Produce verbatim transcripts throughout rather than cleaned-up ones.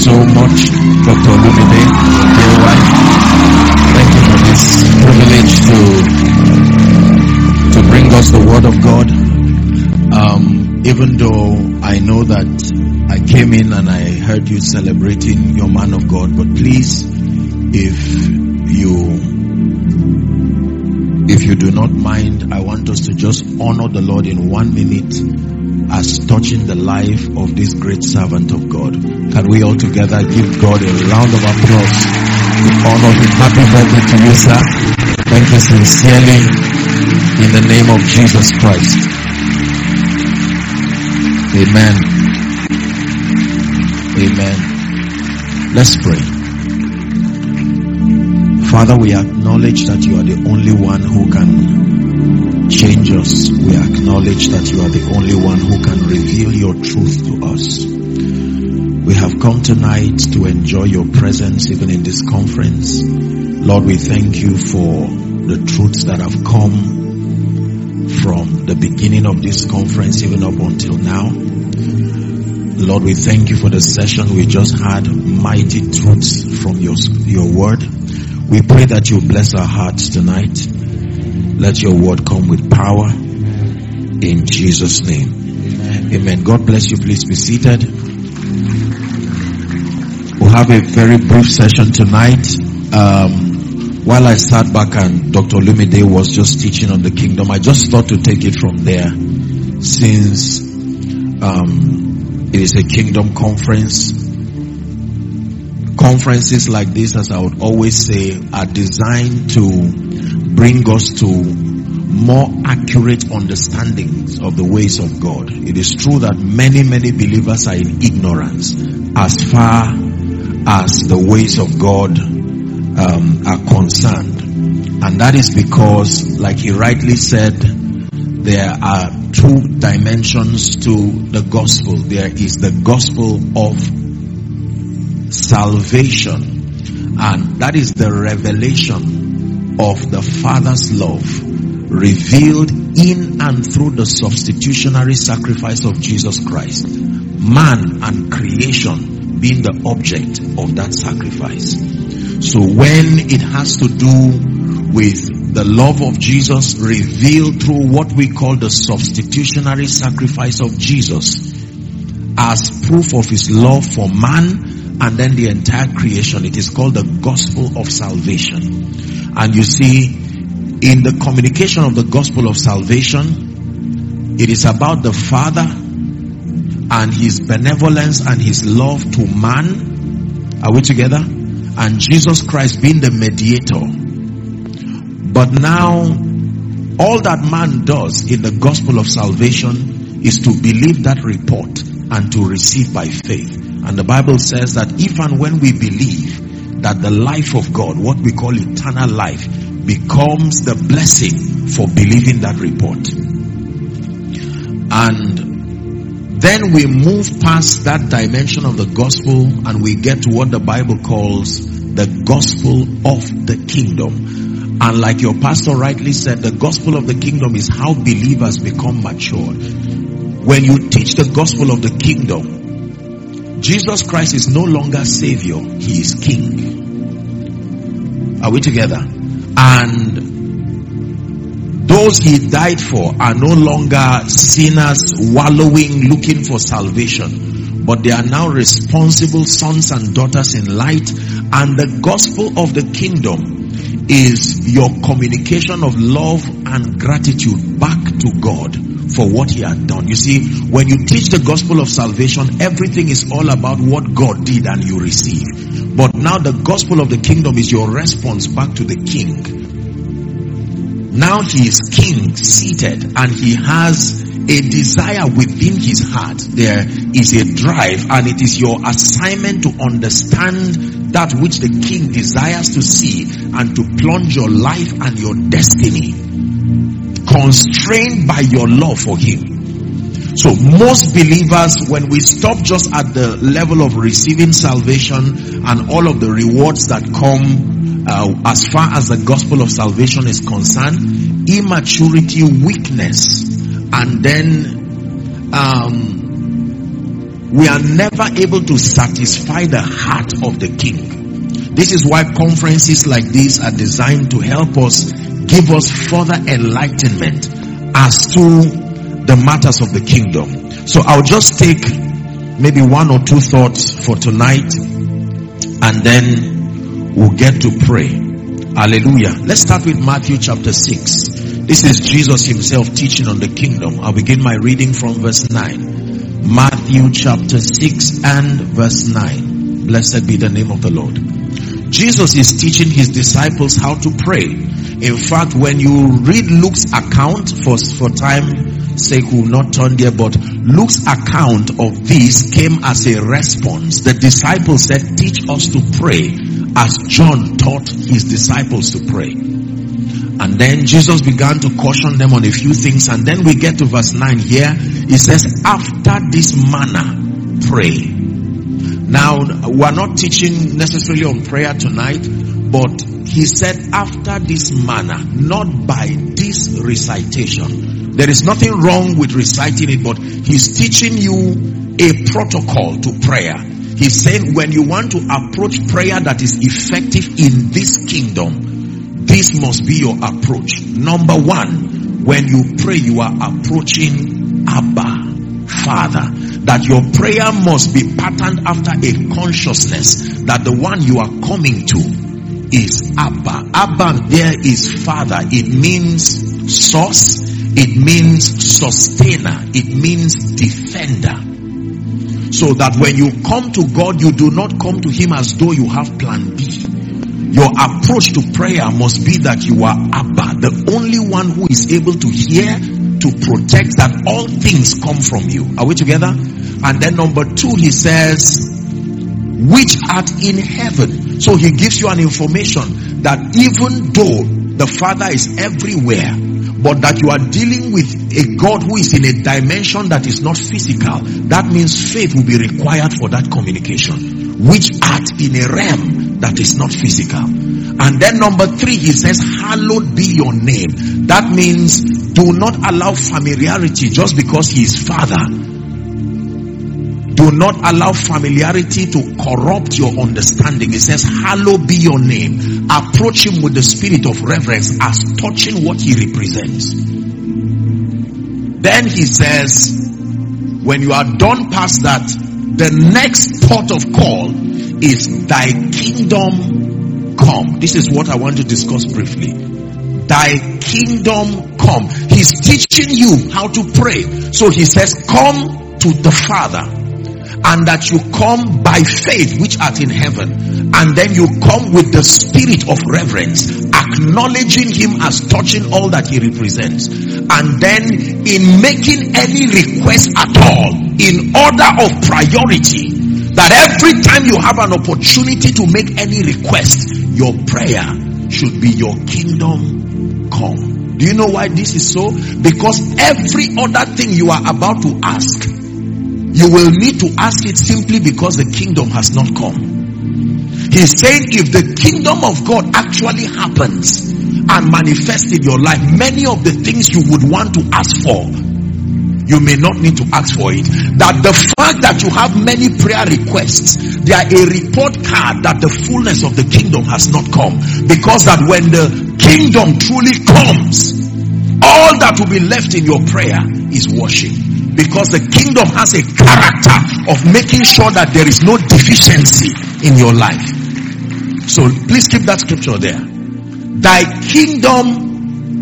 so much, Doctor Olumide, dear wife. Thank you for this privilege to to bring us the Word of God. Um, even though I know that I came in and I heard you celebrating your man of God, but please, if you if you do not mind, I want us to just honor the Lord in one minute as touching the life of this great servant of God. Can we all together give God a round of applause in honor of him? Happy birthday to you, sir. Thank you sincerely in the name of Jesus Christ. Amen. Amen. Let's pray. Father, we acknowledge that you are the only one who can change us. We acknowledge that you are the only one who can reveal your truth to us. We have come tonight to enjoy your presence even in this conference. Lord, we thank you for the truths that have come from the beginning of this conference even up until now. Lord, we thank you for the session we just had, mighty truths from your, your word. We pray that you bless our hearts tonight. Let your word come with power in Jesus' name. Amen. Amen. God bless you. Please be seated. We'll have a very brief session tonight. Um, while I sat back and Doctor Olumide was just teaching on the kingdom, I just thought to take it from there, since um, it is a kingdom conference. Conferences like this, as I would always say, are designed to bring us to more accurate understandings of the ways of God. It is true that many, many believers are in ignorance as far as the ways of God um, are concerned. And that is because, like he rightly said, there are two dimensions to the gospel. There is the gospel of salvation, and that is the revelation of the Father's love revealed in and through the substitutionary sacrifice of Jesus Christ, man and creation being the object of that sacrifice. So when it has to do with the love of Jesus revealed through what we call the substitutionary sacrifice of Jesus as proof of his love for man and then the entire creation, it is called the gospel of salvation. And you see, in the communication of the gospel of salvation, it is about the Father and his benevolence and his love to man. Are we together? And Jesus Christ being the mediator. But now, all that man does in the gospel of salvation is to believe that report and to receive by faith. And the Bible says that if and when we believe that the life of God, what we call eternal life, becomes the blessing for believing that report. And then we move past that dimension of the gospel and we get to what the Bible calls the gospel of the kingdom. And like your pastor rightly said, the gospel of the kingdom is how believers become matured. When you teach the gospel of the kingdom, Jesus Christ is no longer Savior, he is King. Are we together? And those he died for are no longer sinners wallowing looking for salvation, but they are now responsible sons and daughters in light. And the gospel of the kingdom is your communication of love and gratitude back to God for what he had done. You see, when you teach the gospel of salvation, everything is all about what God did and you receive. But now the gospel of the kingdom is your response back to the king. Now he is king, seated, and he has a desire within his heart. There is a drive, and it is your assignment to understand that which the king desires to see and to plunge your life and your destiny, constrained by your love for him. So most believers, when we stop just at the level of receiving salvation and all of the rewards that come uh, as far as the gospel of salvation is concerned, immaturity, weakness, and then um, we are never able to satisfy the heart of the king. This is why conferences like this are designed to help us, give us further enlightenment as to the matters of the kingdom. So I'll just take maybe one or two thoughts for tonight, and then we'll get to pray. Hallelujah. Let's start with Matthew chapter six. This is Jesus himself teaching on the kingdom. I'll begin my reading from verse nine. Matthew chapter six and verse nine. Blessed be the name of the Lord. Jesus is teaching his disciples how to pray. In fact, when you read Luke's account, for, for time's sake we will not turn there, but Luke's account of this came as a response. The disciples said, teach us to pray as John taught his disciples to pray. And then Jesus began to caution them on a few things, and then we get to verse nine here. It says, after this manner pray. Now, we're not teaching necessarily on prayer tonight, but he said after this manner, not by this recitation. There is nothing wrong with reciting it, but he's teaching you a protocol to prayer. He's saying when you want to approach prayer that is effective in this kingdom, this must be your approach. Number one, when you pray, you are approaching Abba, Father. That your prayer must be patterned after a consciousness that the one you are coming to is Abba. Abba there is Father. It means source. It means sustainer. It means defender. So that when you come to God, you do not come to him as though you have plan B. Your approach to prayer must be that you are Abba, the only one who is able to hear, to protect, that all things come from you. Are we together? And then number two, he says, which art in heaven. So he gives you an information that even though the Father is everywhere, but that you are dealing with a God who is in a dimension that is not physical, that means faith will be required for that communication. Which art in a realm that is not physical. And then number three, he says, hallowed be your name. That means do not allow familiarity just because he is Father. Do not allow familiarity to corrupt your understanding. It says, hallowed be your name. Approach him with the spirit of reverence as touching what he represents. Then he says, when you are done past that, the next port of call is thy kingdom come. This is what I want to discuss briefly. Thy kingdom come. He's teaching you how to pray. So he says, come to the Father. And that you come by faith which art in heaven. And then you come with the spirit of reverence, acknowledging him as touching all that he represents. And then in making any request at all, in order of priority, that every time you have an opportunity to make any request, your prayer should be your kingdom come. Do you know why this is so? Because every other thing you are about to ask, you will need to ask it simply because the kingdom has not come. He's saying if the kingdom of God actually happens and manifests in your life, many of the things you would want to ask for, you may not need to ask for it. That the fact that you have many prayer requests, they are a report card that the fullness of the kingdom has not come. Because that when the kingdom truly comes, all that will be left in your prayer is worship. Because the kingdom has a character of making sure that there is no deficiency in your life. So please keep that scripture there. Thy kingdom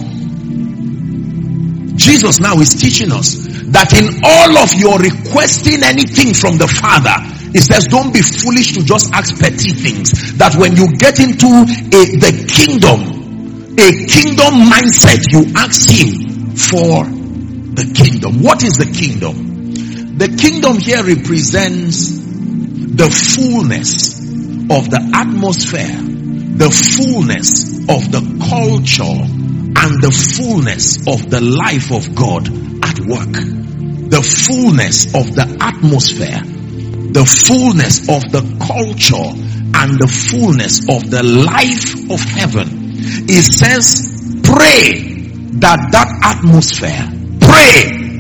come. Jesus now is teaching us that in all of your requesting anything from the Father, he says don't be foolish to just ask petty things. That when you get into a, the kingdom, a kingdom mindset, you ask him for the kingdom. What is the kingdom? The kingdom here represents the fullness of the atmosphere, the fullness of the culture, and the fullness of the life of God at work. The fullness of the atmosphere, the fullness of the culture, and the fullness of the life of heaven. It says, pray that that atmosphere, pray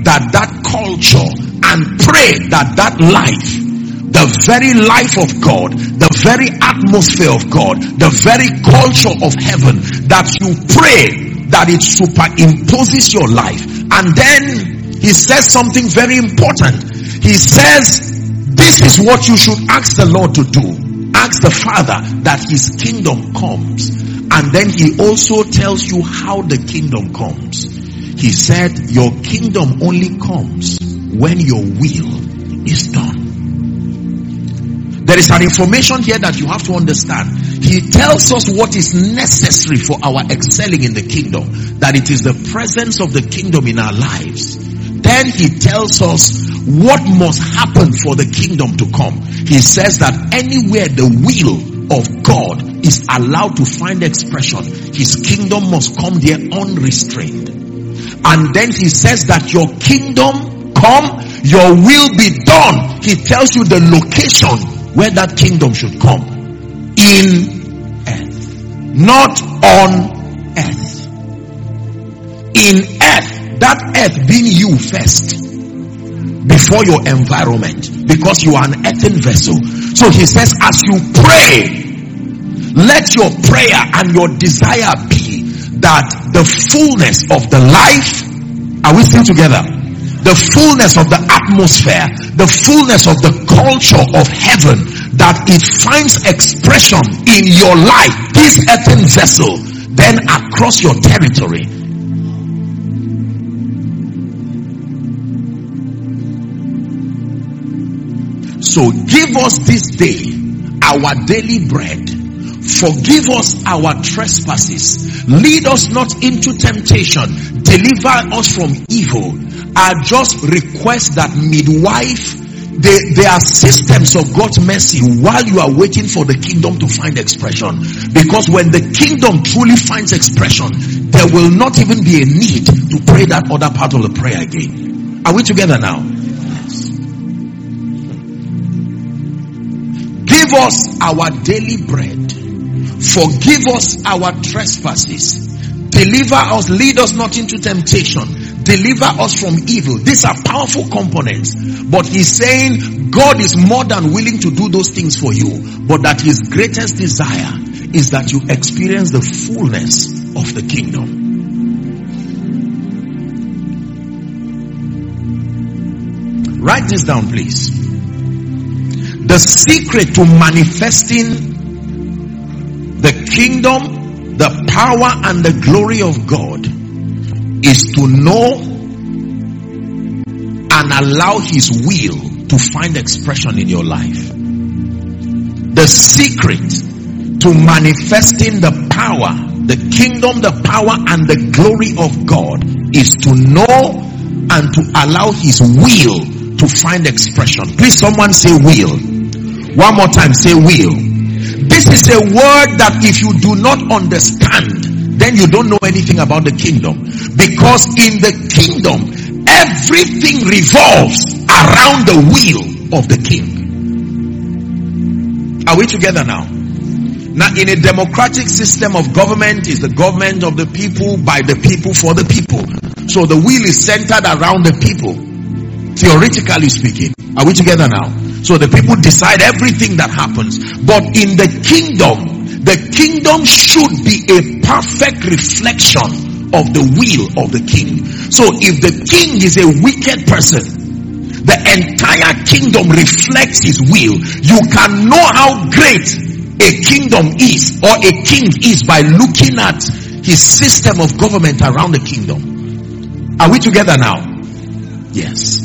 that that culture, and pray that that life, the very life of God, the very atmosphere of God, the very culture of heaven, that you pray that it superimposes your life. And then he says something very important. He says, this is what you should ask the Lord to do. Ask the Father that his kingdom comes. And then he also tells you how the kingdom comes. He said, your kingdom only comes when your will is done. There is an information here that you have to understand. He tells us what is necessary for our excelling in the kingdom. That it is the presence of the kingdom in our lives. Then he tells us what must happen for the kingdom to come. He says that anywhere the will of God is allowed to find expression, his kingdom must come there unrestrained. And then he says that your kingdom come, your will be done. He tells you the location where that kingdom should come. In earth. Not on earth. In earth. That earth being you first. Before your environment. Because you are an earthen vessel. So he says, as you pray, let your prayer and your desire be that the fullness of the life, are we still together? The fullness of the atmosphere, the fullness of the culture of heaven, that it finds expression in your life, this earthen vessel, then across your territory. So give us this day our daily bread. Forgive us our trespasses. Lead us not into temptation. Deliver us from evil. I just request that midwife, they, there are systems of God's mercy while you are waiting for the kingdom to find expression. Because when the kingdom truly finds expression, there will not even be a need to pray that other part of the prayer again. Are we together now? Yes. Give us our daily bread. Forgive us our trespasses. Deliver us, lead us not into temptation. Deliver us from evil. These are powerful components. But he's saying God is more than willing to do those things for you. But that his greatest desire is that you experience the fullness of the kingdom. Write this down, please. The secret to manifesting the kingdom, the power and the glory of God is to know and allow his will to find expression in your life. The secret to manifesting the power, the kingdom, the power and the glory of God is to know and to allow his will to find expression. Please someone say will. One more time, say will. This is a word that if you do not understand, then you don't know anything about the kingdom. Because in the kingdom, everything revolves around the will of the king. Are we together now? Now, in a democratic system of government, is the government of the people, by the people, for the people. So the will is centered around the people, theoretically speaking. Are we together now? So the people decide everything that happens. But in the kingdom, the kingdom should be a perfect reflection of the will of the king. So if the king is a wicked person, the entire kingdom reflects his will. You can know how great a kingdom is, or a king is, by looking at his system of government around the kingdom. Are we together now? Yes.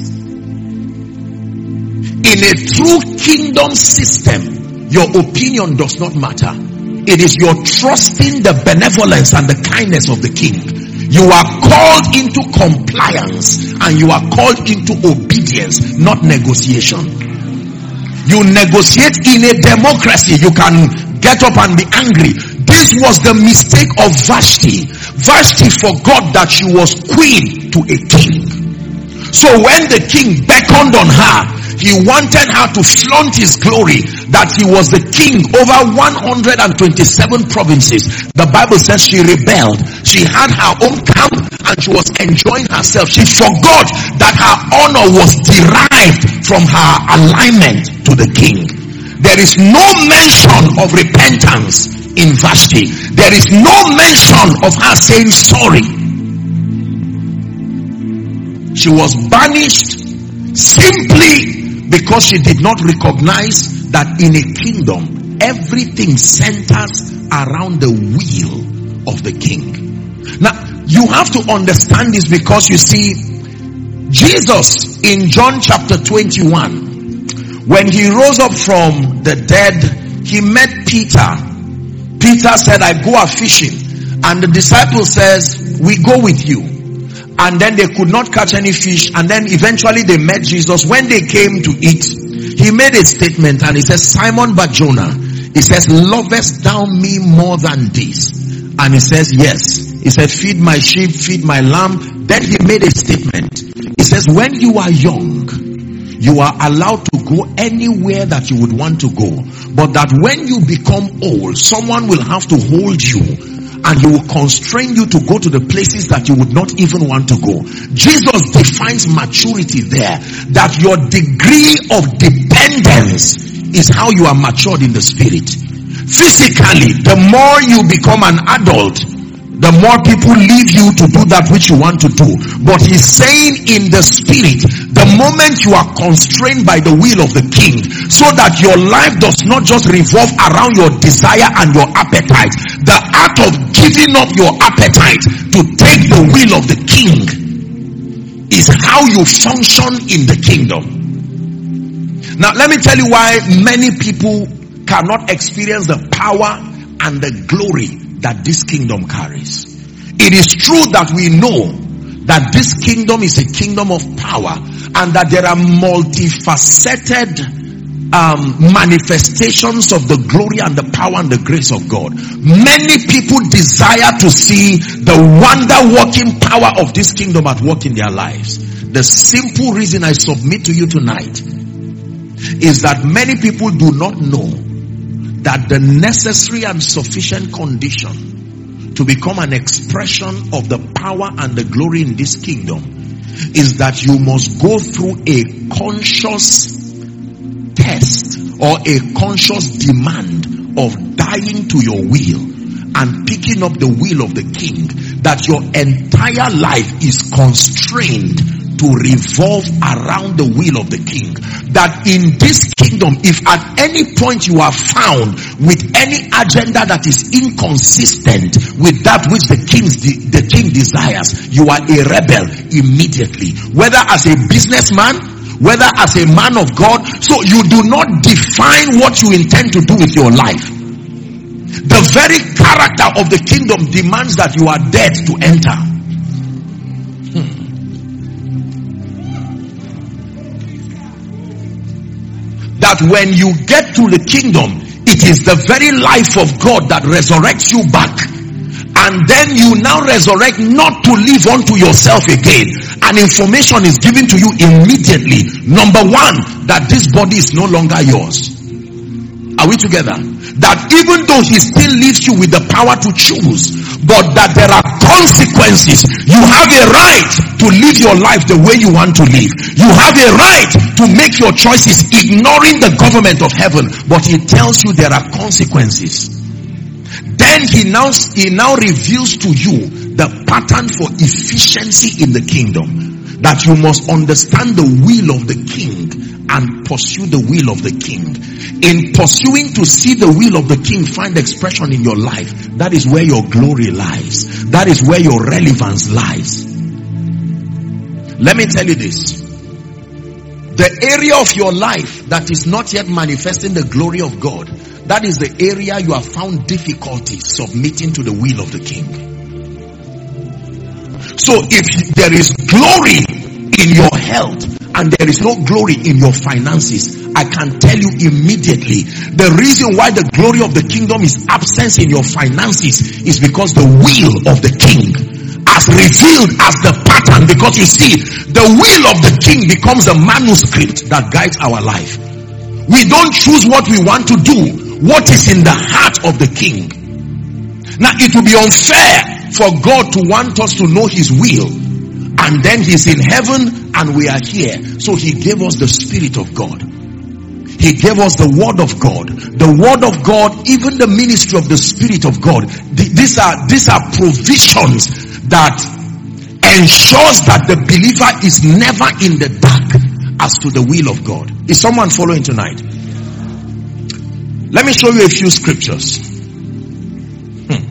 In a true kingdom system, your opinion does not matter. It is your trusting the benevolence and the kindness of the king. You are called into compliance and you are called into obedience, not negotiation. You negotiate in a democracy. You can get up and be angry. This was the mistake of Vashti. Vashti forgot that she was queen to a king. So when the king beckoned on her, He wanted her to flaunt his glory, that he was the king over one hundred twenty-seven provinces. The Bible says she rebelled. She had her own camp and she was enjoying herself. She forgot that her honor was derived from her alignment to the king. There is no mention of repentance in Vashti. There is no mention of her saying sorry. She was banished simply because she did not recognize that in a kingdom, everything centers around the will of the king. Now, you have to understand this, because you see, Jesus in John chapter twenty-one, when he rose up from the dead, he met Peter. Peter said, I go a fishing. And the disciple says, we go with you. And then they could not catch any fish. And then eventually they met Jesus. When they came to eat, he made a statement and he says, Simon Bar-Jonah, he says, lovest thou me more than this? And he says, yes. He said, feed my sheep, feed my lamb. Then he made a statement. He says, when you are young, you are allowed to go anywhere that you would want to go. But that when you become old, someone will have to hold you and he will constrain you to go to the places that you would not even want to go. Jesus defines maturity there, that your degree of dependence is how you are matured in the spirit. Physically, the more you become an adult, the more people leave you to do that which you want to do. But he's saying in the spirit, the moment you are constrained by the will of the king, so that your life does not just revolve around your desire and your appetite. The act of giving up your appetite to take the will of the king is how you function in the kingdom. Now let me tell you why many people cannot experience the power and the glory that this kingdom carries. It is true that we know that this kingdom is a kingdom of power, and that there are multifaceted um, manifestations of the glory and the power and the grace of God. Many people desire to see the wonder-working power of this kingdom at work in their lives. The simple reason I submit to you tonight is that many people do not know that the necessary and sufficient condition to become an expression of the power and the glory in this kingdom is that you must go through a conscious test or a conscious demand of dying to your will and picking up the will of the king, that your entire life is constrained to revolve around the will of the king. That in this kingdom, if at any point you are found with any agenda that is inconsistent with that which the king the king desires, you are a rebel immediately. Whether as a businessman, whether as a man of God, so you do not define what you intend to do with your life. The very character of the kingdom demands that you are dead to enter. Hmm. That when you get to the kingdom, it is the very life of God that resurrects you back. And then you now resurrect not to live unto yourself again. And information is given to you immediately. Number one, that this body is no longer yours. Are we together? That even though he still leaves you with the power to choose, but that there are consequences. You have a right to live your life the way you want to live. You have a right to make your choices ignoring the government of heaven, but he tells you there are consequences. Then he now, he now reveals to you the pattern for efficiency in the kingdom. That you must understand the will of the king and pursue the will of the king. In pursuing to see the will of the king find expression in your life, that is where your glory lies. That is where your relevance lies. Let me tell you this. The area of your life that is not yet manifesting the glory of God, that is the area you have found difficulty submitting to the will of the king. So if there is glory in your health and there is no glory in your finances, I can tell you immediately, the reason why the glory of the kingdom is absent in your finances is because the will of the king, as revealed as the pattern, because you see, the will of the king becomes the manuscript that guides our life. We don't choose what we want to do. What is in the heart of the king? Now, it will be unfair for God to want us to know his will, and then he's in heaven and we are here. So he gave us the Spirit of God. He gave us the Word of God. The Word of God, even the ministry of the Spirit of God. These are, these are provisions that ensures that the believer is never in the dark as to the will of God. Is someone following tonight? Let me show you a few scriptures. Hmm.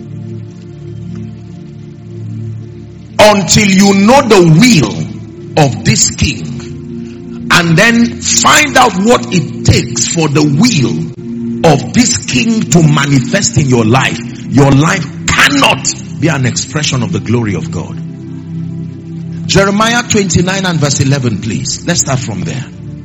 Until you know the will of this king, and then find out what it takes for the will of this king to manifest in your life, your life cannot be an expression of the glory of God. Jeremiah twenty-nine and verse eleven, please. Let's start from there.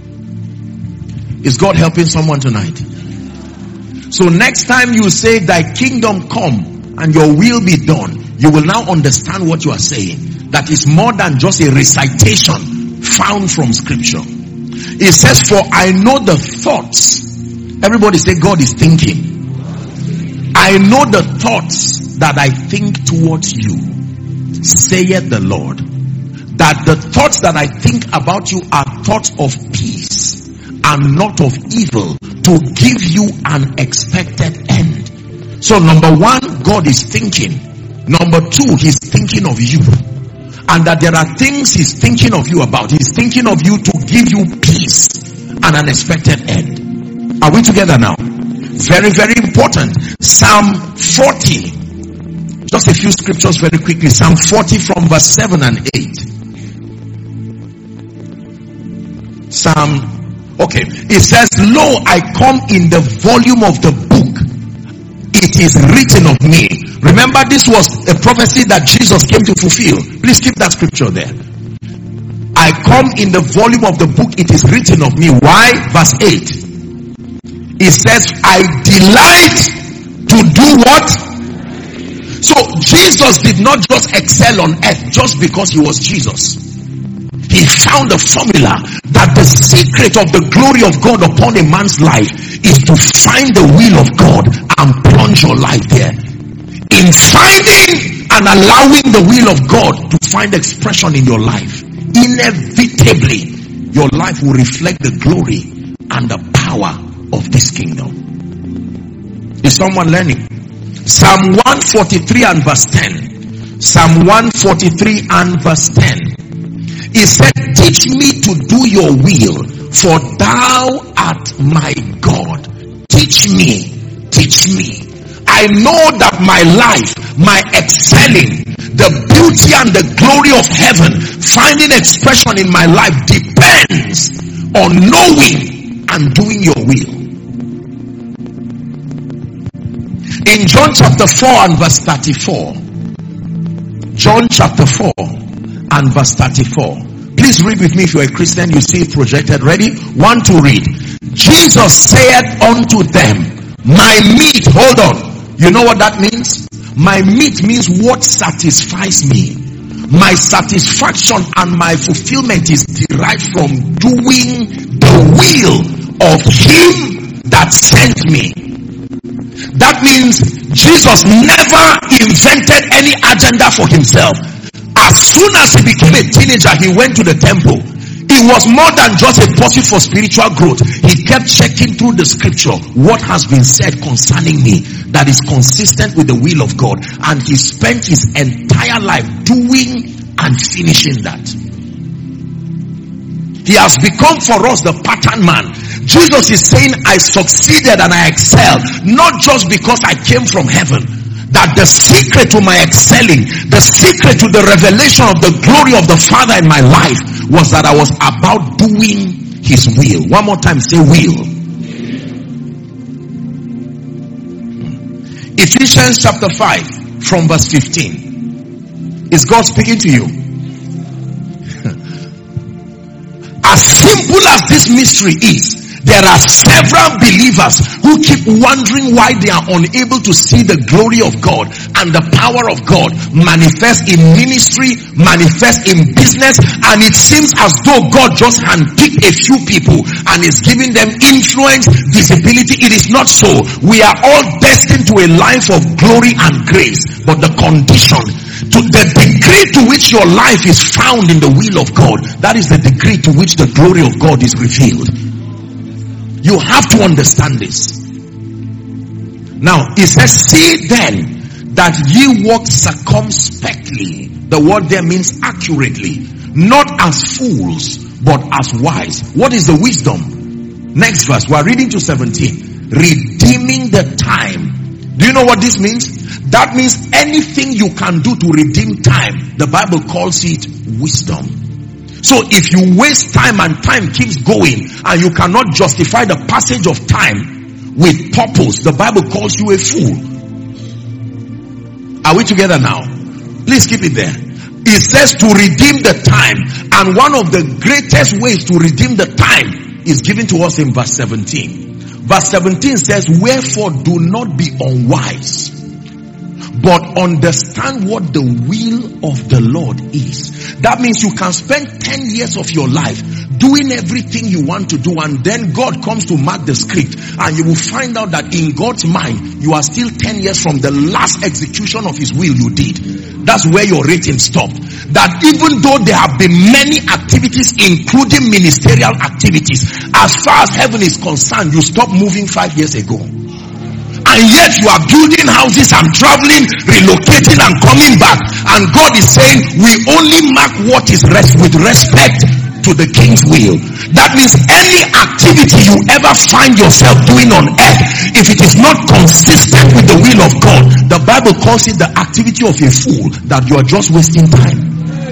Is God helping someone tonight? So next time you say, thy kingdom come and your will be done, you will now understand what you are saying. That is more than just a recitation found from scripture. It says, for I know the thoughts. Everybody say, God is thinking. I know the thoughts that I think towards you, saith the Lord. That the thoughts that I think about you are thoughts of peace and not of evil, to give you an expected end. So number one, God is thinking. Number two, he's thinking of you. And that there are things he's thinking of you about. He's thinking of you to give you peace and an expected end. Are we together now? Very, very important. Psalm forty. Just a few scriptures very quickly. Psalm forty from verse seven and eight. Psalm, okay. It says, lo, I come in the volume of the book. It is written of me. Remember, this was a prophecy that Jesus came to fulfill. Please keep that scripture there. I come in the volume of the book, it is written of me. Why? Verse eight. It says, I delight to do what? So Jesus did not just excel on earth just because he was Jesus. He found a formula that the secret of the glory of God upon a man's life is to find the will of God and plunge your life there. In finding and allowing the will of God to find expression in your life, inevitably your life will reflect the glory and the power of this kingdom. Is someone learning? Psalm one forty-three and verse ten. Psalm one forty-three and verse ten. He said, teach me to do your will, for thou art my God. Teach me, teach me. I know that my life, my excelling, the beauty and the glory of heaven, finding expression in my life depends on knowing and doing your will. In John chapter four and verse thirty-four. John chapter four and verse thirty-four. Please read with me if you're a Christian. You see it projected. Ready? One to read. Jesus said unto them, my meat. Hold on. You know what that means? My meat means what satisfies me. My satisfaction and my fulfillment is derived from doing the will of him that sent me. That means Jesus never invented any agenda for himself. As soon as he became a teenager, he went to the temple. It was more than just a pursuit for spiritual growth. He kept checking through the scripture. What has been said concerning me that is consistent with the will of God? And he spent his entire life doing and finishing that. He has become for us the pattern man. Jesus is saying, I succeeded and I excelled, not just because I came from heaven. That the secret to my excelling, the secret to the revelation of the glory of the Father in my life was that I was about doing his will. One more time, say will. Ephesians chapter five from verse fifteen. Is God speaking to you? As simple as this mystery is, There are several believers who keep wondering why they are unable to see the glory of God and the power of God manifest in ministry, manifest in business, and it seems as though God just handpicked a few people and is giving them influence, visibility. It is not so. We are all destined to a life of glory and grace, but the condition, to the degree to which your life is found in the will of God, that is the degree to which the glory of God is revealed. You have to understand this. Now, it says, see then that ye walk circumspectly. The word there means accurately. Not as fools, but as wise. What is the wisdom? Next verse, we are reading to seventeen. Redeeming the time. Do you know what this means? That means anything you can do to redeem time, the Bible calls it wisdom. So if you waste time and time keeps going and you cannot justify the passage of time with purpose, the Bible calls you a fool. Are we together now? Please keep it there. It says to redeem the time, and one of the greatest ways to redeem the time is given to us in verse seventeen. Verse seventeen says, wherefore do not be unwise, but understand what the will of the Lord is. That means you can spend ten years of your life doing everything you want to do, and then God comes to mark the script, and you will find out that in God's mind, you are still ten years from the last execution of his will you did. That's where your rating stopped. That even though there have been many activities, including ministerial activities, as far as heaven is concerned, you stopped moving five years ago. And yet you are building houses and traveling, relocating and coming back. And God is saying, we only mark what is rest with respect to the King's will. That means any activity you ever find yourself doing on earth, if it is not consistent with the will of God, the Bible calls it the activity of a fool, that you are just wasting time.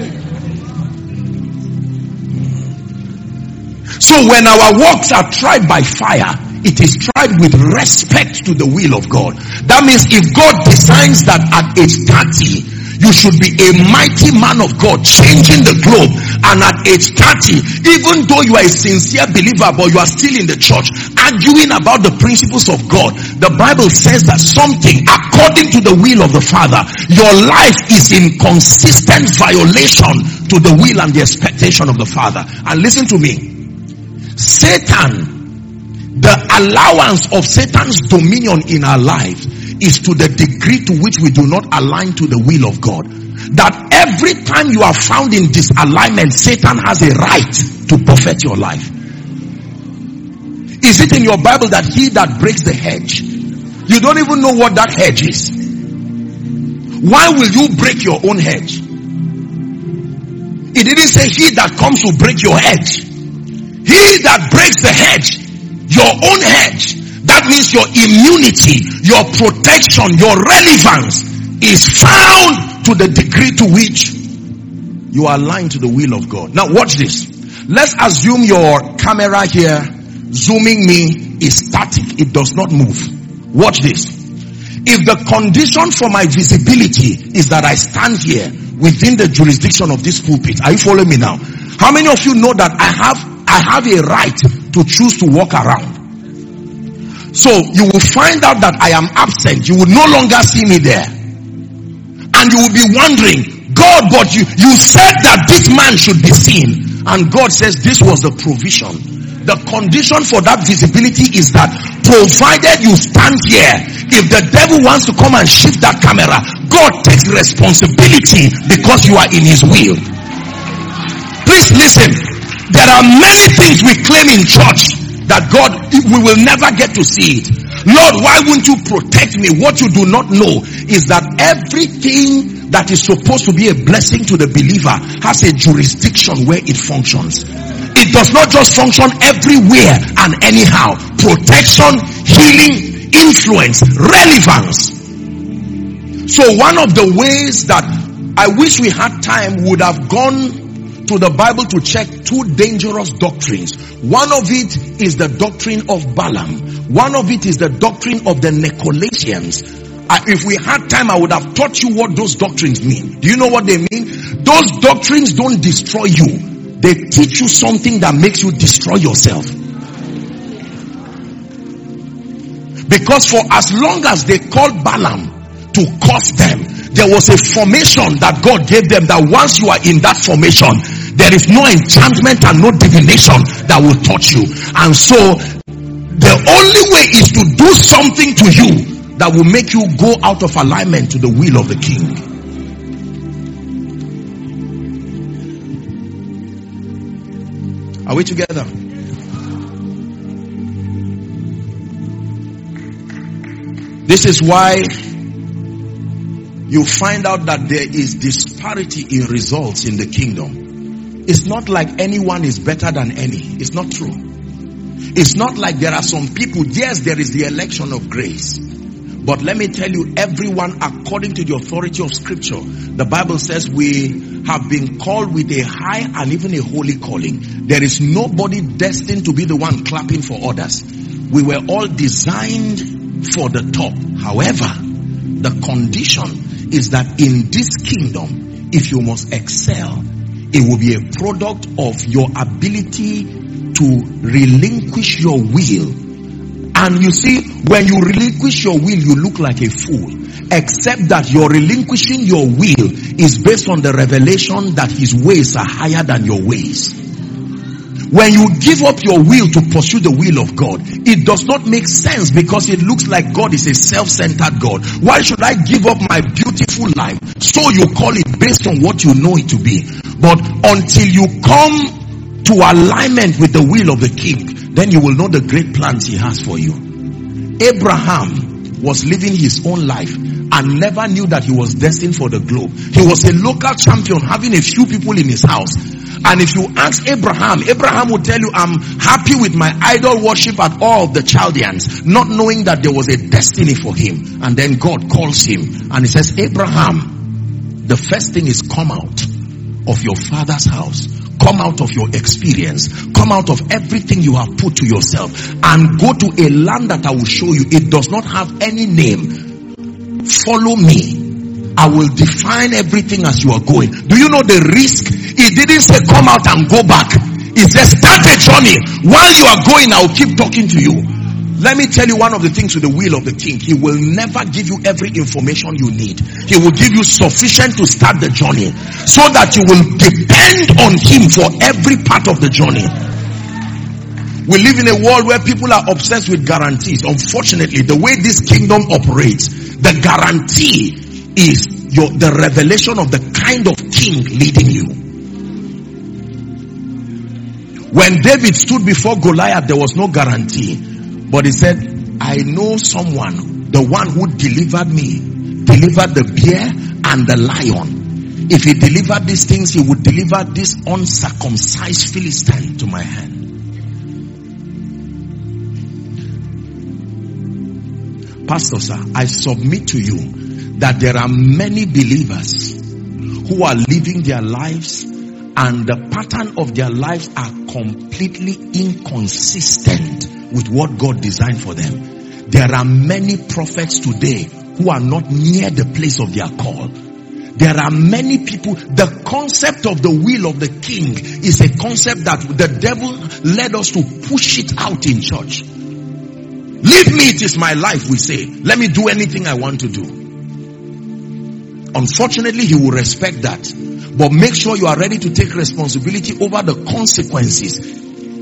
So when our works are tried by fire, it is tried with respect to the will of God. That means if God designs that at age thirty, you should be a mighty man of God changing the globe, and at age thirty, even though you are a sincere believer but you are still in the church arguing about the principles of God, the Bible says that something according to the will of the Father, your life is in consistent violation to the will and the expectation of the Father. And listen to me, Satan, the allowance of Satan's dominion in our lives is to the degree to which we do not align to the will of God. That every time you are found in disalignment, Satan has a right to buffet your life. Is it in your Bible that he that breaks the hedge, you don't even know what that hedge is? Why will you break your own hedge? It didn't say he that comes to break your hedge. He that breaks the hedge, your own hedge, that means your immunity, your protection, your relevance is found to the degree to which you are aligned to the will of God. Now watch this. Let's assume your camera here zooming me is static. It does not move. Watch this. If the condition for my visibility is that I stand here within the jurisdiction of this pulpit, are you following me now? How many of you know that I have I have a right to choose to walk around? So you will find out that I am absent. You will no longer see me there. And you will be wondering, God, but you, you said that this man should be seen. And God says this was the provision. The condition for that visibility is that provided you stand here, if the devil wants to come and shift that camera, God takes responsibility because you are in his will. Please listen. There are many things we claim in church that God, we will never get to see it. Lord, why won't you protect me? What you do not know is that everything that is supposed to be a blessing to the believer has a jurisdiction where it functions. It does not just function everywhere and anyhow. Protection, healing, influence, relevance. So one of the ways that I wish we had time would have gone to the Bible to check two dangerous doctrines. One of it is the doctrine of Balaam. One of it is the doctrine of the Nicolaitans. Uh, if we had time, I would have taught you what those doctrines mean. Do you know what they mean? Those doctrines don't destroy you. They teach you something that makes you destroy yourself. Because for as long as they called Balaam to curse them, there was a formation that God gave them, that once you are in that formation, there is no enchantment and no divination that will touch you. And so the only way is to do something to you that will make you go out of alignment to the will of the king. Are we together? This is why you find out that there is disparity in results in the kingdom. It's not like anyone is better than any. It's not true. It's not like there are some people. Yes, there is the election of grace. But let me tell you, everyone according to the authority of scripture, the Bible says we have been called with a high and even a holy calling. There is nobody destined to be the one clapping for others. We were all designed for the top. However, the condition is that in this kingdom, if you must excel, it will be a product of your ability to relinquish your will. And you see, when you relinquish your will, you look like a fool. Except that your relinquishing your will is based on the revelation that his ways are higher than your ways. When you give up your will to pursue the will of God, it does not make sense, because it looks like God is a self-centered God. Why should I give up my beautiful life? So you call it based on what you know it to be. But until you come to alignment with the will of the king, then you will know the great plans he has for you. Abraham was living his own life and never knew that he was destined for the globe. He was a local champion, having a few people in his house. And if you ask Abraham, Abraham will tell you, I'm happy with my idol worship at all of the Chaldeans, not knowing that there was a destiny for him. And then God calls him and he says, Abraham, the first thing is come out of your father's house. Come out of your experience. Come out of everything you have put to yourself and go to a land that I will show you. It does not have any name. Follow me. I will define everything as you are going. Do you know the risk? He didn't say come out and go back. He said start a journey. While you are going, I will keep talking to you. Let me tell you one of the things with the will of the king. He will never give you every information you need. He will give you sufficient to start the journey, so that you will depend on him for every part of the journey. We live in a world where people are obsessed with guarantees. Unfortunately, the way this kingdom operates, the guarantee is your, the revelation of the kind of king leading you. When David stood before Goliath, there was no guarantee. But he said, I know someone, the one who delivered me, delivered the bear and the lion. If he delivered these things, he would deliver this uncircumcised Philistine to my hand. Pastor, sir, I submit to you that there are many believers who are living their lives and the pattern of their lives are completely inconsistent with what God designed for them. There are many prophets today who are not near the place of their call. There are many people. The concept of the will of the king is a concept that the devil led us to push it out in church. Leave me, it is my life, we say. Let me do anything I want to do. Unfortunately, he will respect that. But make sure you are ready to take responsibility over the consequences.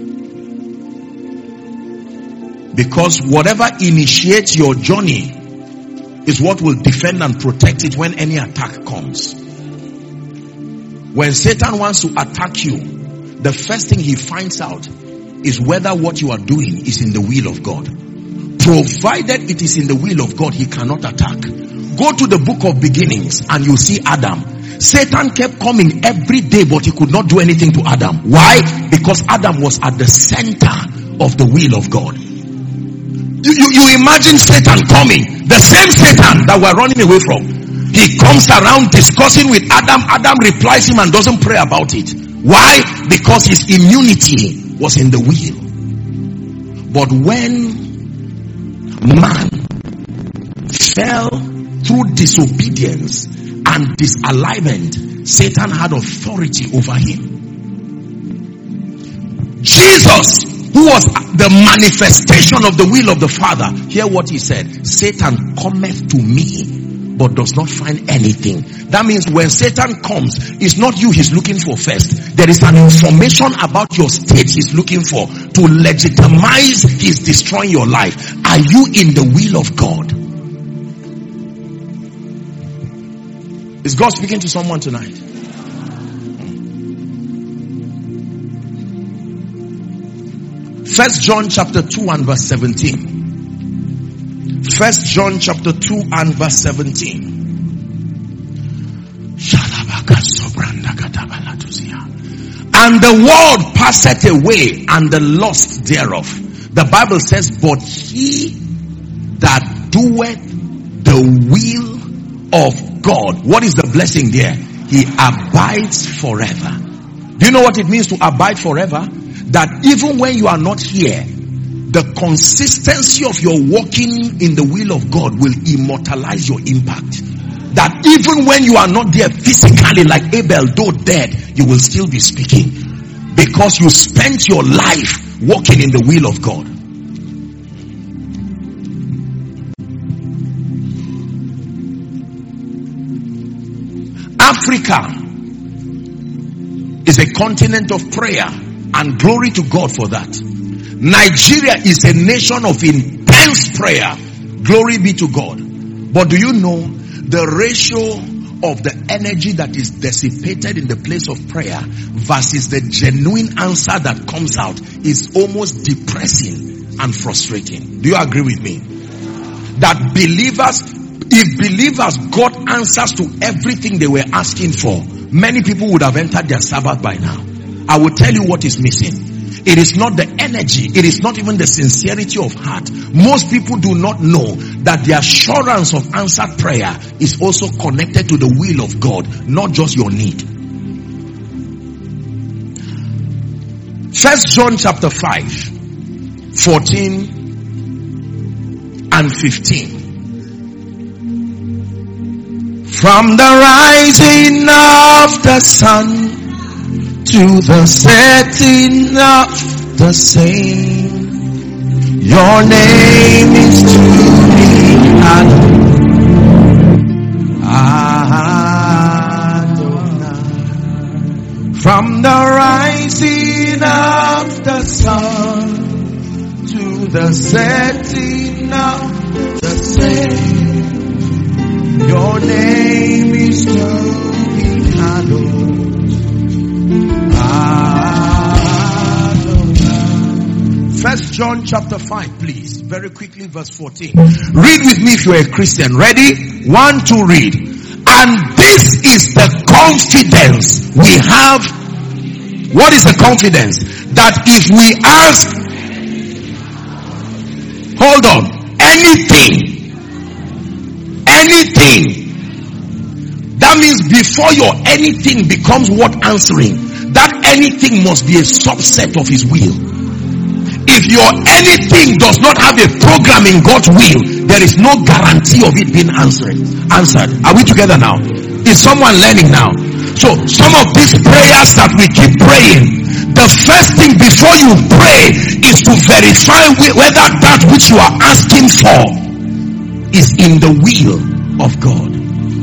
Because whatever initiates your journey is what will defend and protect it when any attack comes. When Satan wants to attack you, the first thing he finds out is whether what you are doing is in the will of God. Provided it is in the will of God, he cannot attack. Go to the book of beginnings and you see Adam. Satan kept coming every day, but he could not do anything to Adam. Why? Because Adam was at the center of the will of God. You, you, you imagine Satan coming, the same Satan that we're running away from. He comes around discussing with Adam. Adam replies him and doesn't pray about it. Why? Because his immunity was in the will. But when man fell through disobedience and disalignment, Satan had authority over him. Jesus, who who was the manifestation of the will of the Father, hear what he said. Satan cometh to me, but does not find anything. That means when Satan comes, it's not you he's looking for first. There is an information about your state he's looking for to legitimize his destroying your life. Are you in the will of God? Is God speaking to someone tonight? First John chapter two and verse seventeen. First John chapter two and verse seventeen. And the world passeth away, and the lust thereof. The Bible says, but he that doeth the will of God. What is the blessing there? He abides forever. Do you know what it means to abide forever? That even when you are not here, the consistency of your walking in the will of God will immortalize your impact. That even when you are not there physically, like Abel, though dead, you will still be speaking. Because you spent your life walking in the will of God. Africa is a continent of prayer, and glory to God for that. Nigeria is a nation of intense prayer. Glory be to God. But do you know the ratio of the energy that is dissipated in the place of prayer versus the genuine answer that comes out is almost depressing and frustrating? Do you agree with me? That believers, if believers got answers to everything they were asking for, many people would have entered their Sabbath by now. I will tell you what is missing. It is not the energy. It is not even the sincerity of heart. Most people do not know that the assurance of answered prayer is also connected to the will of God, not just your need. First John chapter five, fourteen and fifteen. From the rising of the sun to the setting of the same, your name is to be hallowed. Adonai. From the rising of the sun to the setting of the same, your name is to be hallowed. First John chapter five, please. Very quickly, verse fourteen. Read with me if you're a Christian. Ready? One, two, read. And this is the confidence we have. What is the confidence? That if we ask, hold on, anything, anything, that means before your anything becomes what answering, that anything must be a subset of his will. If your anything does not have a program in God's will, there is no guarantee of it being answered. Answered. Are we together now? Is someone learning now? So some of these prayers that we keep praying, the first thing before you pray is to verify whether that which you are asking for is in the will of God.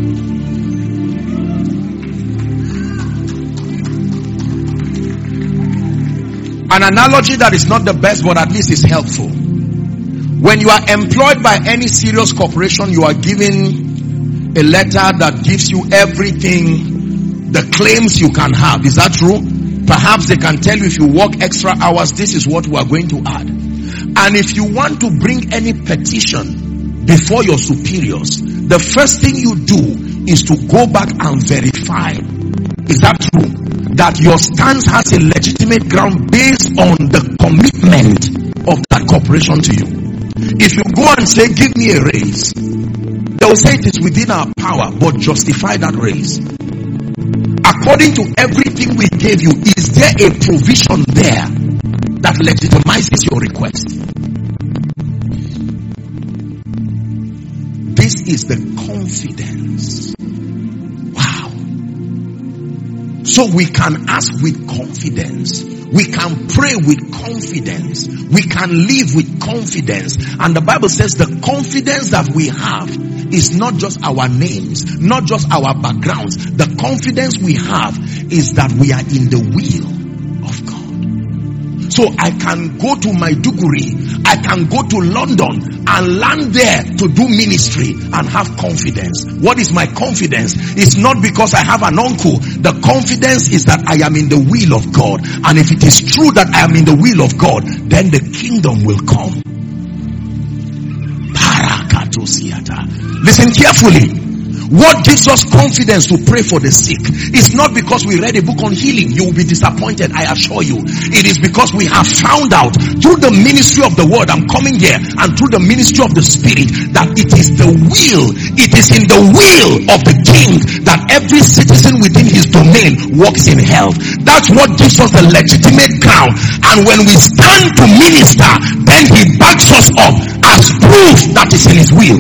An analogy that is not the best, but at least is helpful. When you are employed by any serious corporation, you are given a letter that gives you everything, the claims you can have. Is that true? Perhaps they can tell you if you work extra hours, this is what we are going to add. And if you want to bring any petition before your superiors, the first thing you do is to go back and verify. Is that true? That your stance has a legitimate ground based on the commitment of that corporation to you. If you go and say, give me a raise, they will say it is within our power, but justify that raise. According to everything we gave you, is there a provision there that legitimizes your request? This is the confidence. Wow. So we can ask with confidence. we can pray with confidence. We can live with confidence. And the Bible says the confidence that we have is not just our names, not just our backgrounds. The confidence we have is that we are in the will of God. So I can go to Maiduguri, I can go to London and land there to do ministry and have confidence. What is my confidence? It's not because I have an uncle. The confidence is that I am in the will of God. And if it is true that I am in the will of God, then the kingdom will come. Listen carefully. What gives us confidence to pray for the sick is not because we read a book on healing. You will be disappointed, I assure you. It is because we have found out through the ministry of the word, I'm coming here, and through the ministry of the spirit, that it is the will, it is in the will of the king that every citizen within his domain walks in health. That's what gives us the legitimate ground. And when we stand to minister, then he backs us up as proof that is in his will.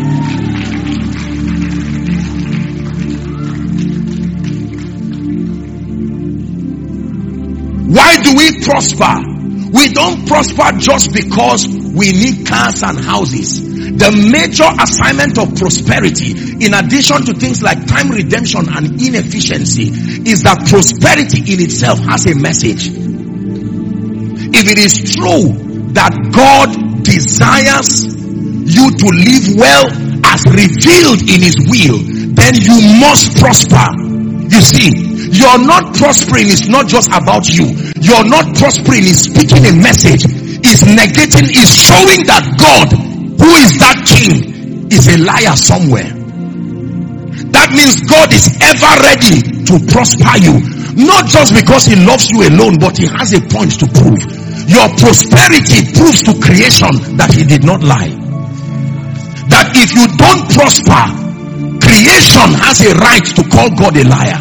Why do we prosper? We don't prosper just because we need cars and houses. The major assignment of prosperity, in addition to things like time redemption and inefficiency, is that prosperity in itself has a message. If it is true that God desires you to live well as revealed in his will, then you must prosper. You see, you're not prospering is not just about you. You're not prospering is speaking a message, is negating, is showing that God, who is that king, is a liar somewhere. That means God is ever ready to prosper you. Not just because he loves you alone, but he has a point to prove. Your prosperity proves to creation that he did not lie. That if you don't prosper, creation has a right to call God a liar.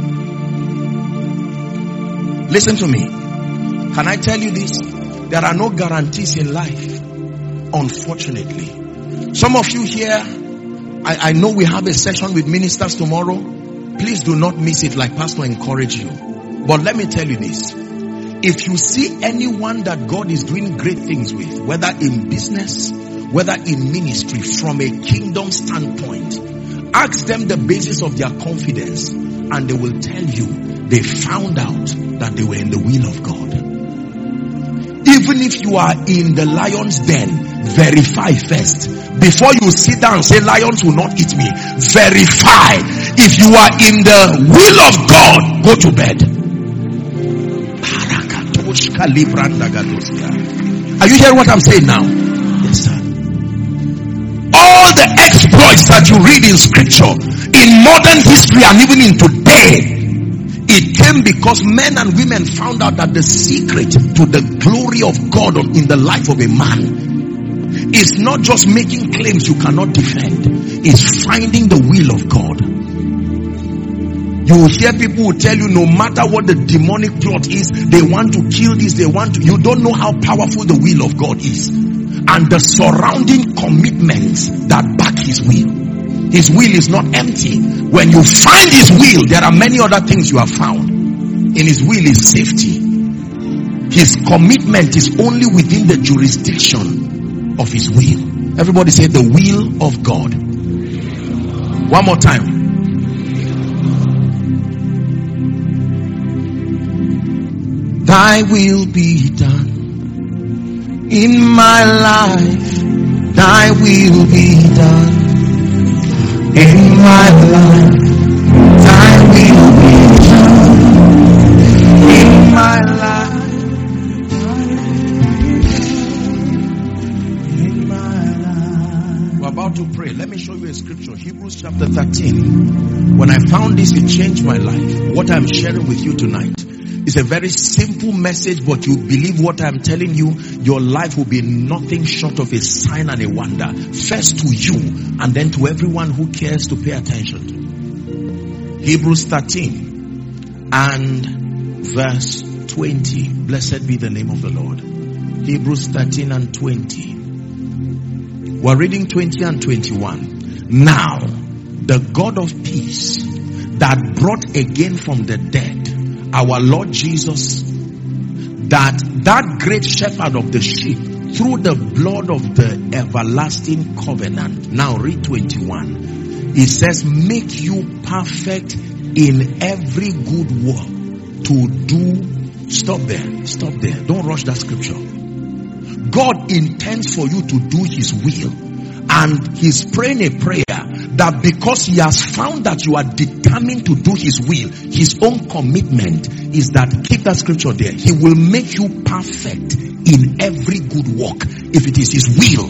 Listen to me. Can I tell you this? There are no guarantees in life, unfortunately. Some of you here, I, I know we have a session with ministers tomorrow. Please do not miss it, like Pastor encouraged you. But let me tell you this. If you see anyone that God is doing great things with, whether in business, whether in ministry, from a kingdom standpoint, ask them the basis of their confidence, and they will tell you they found out that they were in the will of God. Even if you are in the lion's den, verify first. Before you sit down and say lions will not eat me, verify. If you are in the will of God, go to bed. Are you hearing what I'm saying now? Yes, sir. All the exploits that you read in scripture, in modern history and even in today, it came because men and women found out that the secret to the glory of God in the life of a man is not just making claims you cannot defend. It's finding the will of God. You will hear people who tell you no matter what the demonic plot is, they want to kill this, they want to. You don't know how powerful the will of God is. And the surrounding commitments that back his will. His will is not empty. When you find his will, there are many other things you have found. In his will is safety. His commitment is only within the jurisdiction of his will. Everybody say the will of God. One more time. Thy will be done in my life. Thy will be done in my life. Thy will be done in my life. In my life. We're about to pray. Let me show you a scripture. Hebrews chapter thirteen. When I found this, it changed my life. What I'm sharing with you tonight is a very simple message, but you believe what I'm telling you, your life will be nothing short of a sign and a wonder. First to you, and then to everyone who cares to pay attention to. Hebrews thirteen and verse twenty. Blessed be the name of the Lord. Hebrews thirteen and twenty. We're reading twenty and twenty-one. Now, the God of peace that brought again from the dead our Lord Jesus, that that great shepherd of the sheep, through the blood of the everlasting covenant. Now read twenty-one. It says, make you perfect in every good work to do. Stop there. Stop there. Don't rush that scripture. God intends for you to do his will. And he's praying a prayer that because he has found that you are determined to do his will, his own commitment is that, keep that scripture there, he will make you perfect in every good work if it is his will.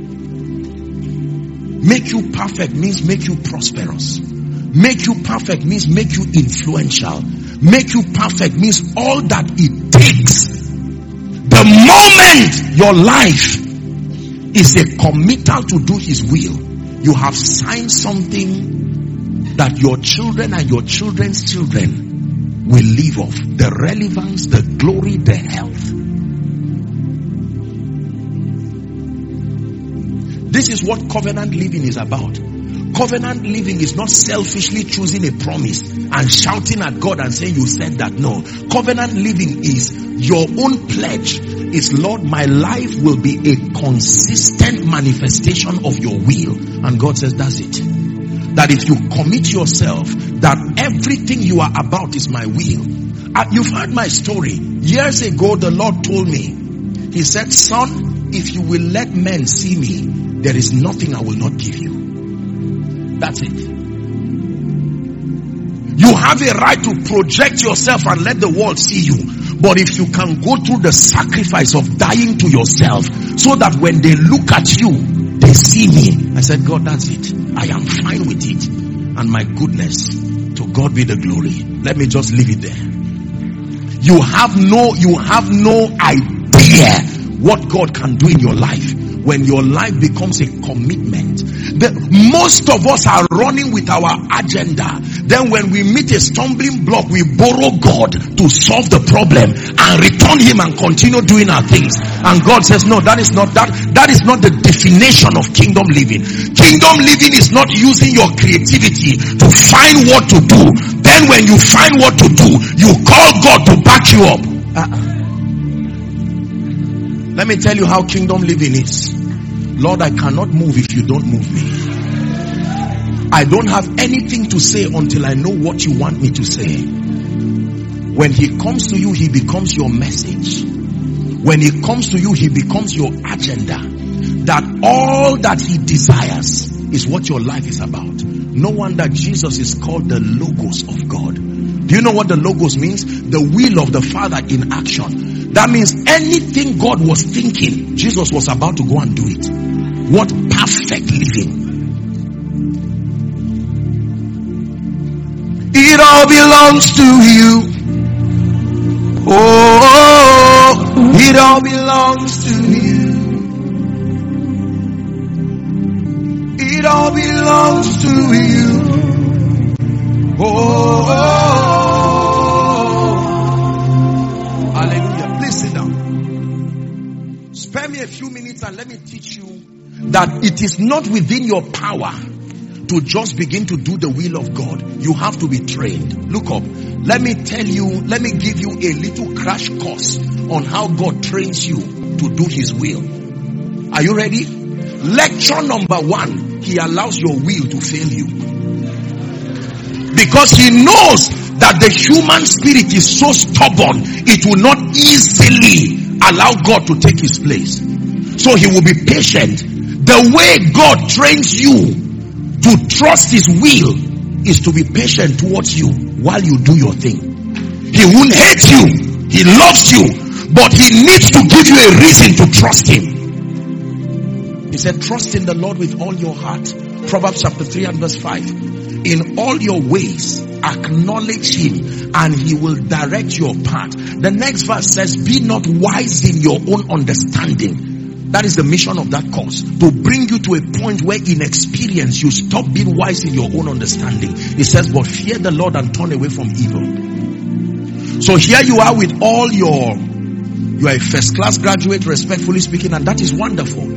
Make you perfect means make you prosperous. Make you perfect means make you influential. Make you perfect means all that it takes. The moment your life is a committal to do his will, you have signed something that your children and your children's children will live off. The relevance, the glory, the health. This is what covenant living is about. Covenant living is not selfishly choosing a promise and shouting at God and saying you said that. No. Covenant living is your own pledge. Is, Lord, my life will be a consistent manifestation of your will. And God says that's it. That if you commit yourself, that everything you are about is my will. Uh, you've heard my story. Years ago, the Lord told me, he said, son, if you will let men see me, there is nothing I will not give you. That's it. You have a right to project yourself and let the world see you. But if you can go through the sacrifice of dying to yourself so that when they look at you, they see me. I said, God, that's it. I am fine with it. And my goodness, to God be the glory. Let me just leave it there. You have no, you have no idea what God can do in your life when your life becomes a commitment. The, most of us are running with our agenda. Then when we meet a stumbling block, we borrow God to solve the problem and return him and continue doing our things. And God says, no, that is not that. That is not the definition of kingdom living. Kingdom living is not using your creativity to find what to do. Then when you find what to do, you call God to back you up. Uh-uh. Let me tell you how kingdom living is. Lord, I cannot move if you don't move me. I don't have anything to say until I know what you want me to say. When he comes to you, he becomes your message. When he comes to you, he becomes your agenda. That all that he desires is what your life is about. No wonder Jesus is called the Logos of God. Do you know what the Logos means? The will of the Father in action. That means anything God was thinking, Jesus was about to go and do it. What perfect living. It all belongs to you. Oh, it all belongs to you. It all belongs to you. Oh, hallelujah. Please sit down. Spare me a few minutes and let me teach you that it is not within your power to just begin to do the will of God. You have to be trained. Look up. Let me tell you, let me give you a little crash course on how God trains you to do his will. Are you ready? Lecture number one, he allows your will to fail you. Because he knows that the human spirit is so stubborn, it will not easily allow God to take his place. So he will be patient. The way God trains you to trust his will is to be patient towards you while you do your thing. He won't hate you. He loves you. But he needs to give you a reason to trust him. He said, trust in the Lord with all your heart. Proverbs chapter three and verse five. In all your ways, acknowledge him and he will direct your path. The next verse says, be not wise in your own understanding. That is the mission of that course. To bring you to a point where in experience you stop being wise in your own understanding. It says, but fear the Lord and turn away from evil. So here you are with all your, you are a first class graduate, respectfully speaking, and that is wonderful.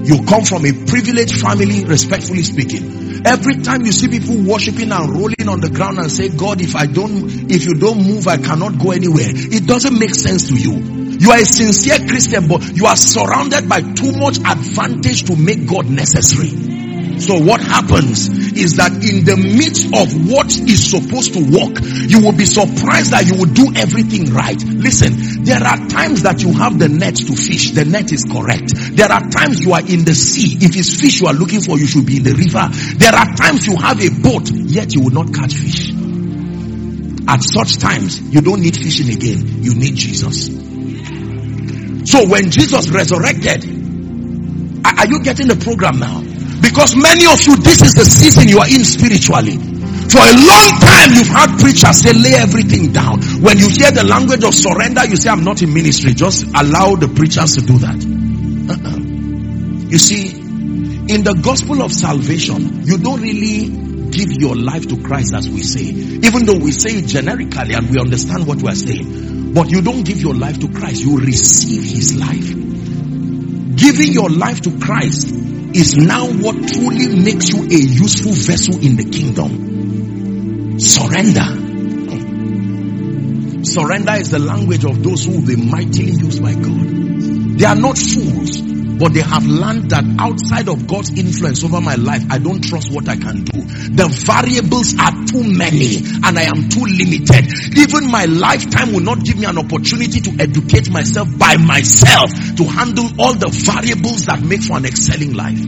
You come from a privileged family, respectfully speaking. Every time you see people worshiping and rolling on the ground and say, God, if I don't, if you don't move, I cannot go anywhere. It doesn't make sense to you. You are a sincere Christian, but you are surrounded by too much advantage to make God necessary. So what happens is that in the midst of what is supposed to work, you will be surprised that you will do everything right. Listen, there are times that you have the net to fish. The net is correct. There are times you are in the sea. If it's fish you are looking for, you should be in the river. There are times you have a boat, yet you will not catch fish. At such times, you don't need fishing again. You need Jesus. So when Jesus resurrected, are you getting the program now? Because many of you, this is the season you are in spiritually. For a long time, you've had preachers say, lay everything down. When you hear the language of surrender, you say, I'm not in ministry. Just allow the preachers to do that. Uh-uh. You see, in the gospel of salvation, you don't really give your life to Christ as we say. Even though we say it generically and we understand what we are saying. But you don't give your life to Christ. You receive his life. Giving your life to Christ is now what truly makes you a useful vessel in the kingdom. Surrender. Surrender is the language of those who will be mightily used by God. They are not fools, but they have learned that outside of God's influence over my life, I don't trust what I can do. The variables are too many and I am too limited. Even my lifetime will not give me an opportunity to educate myself by myself to handle all the variables that make for an excelling life.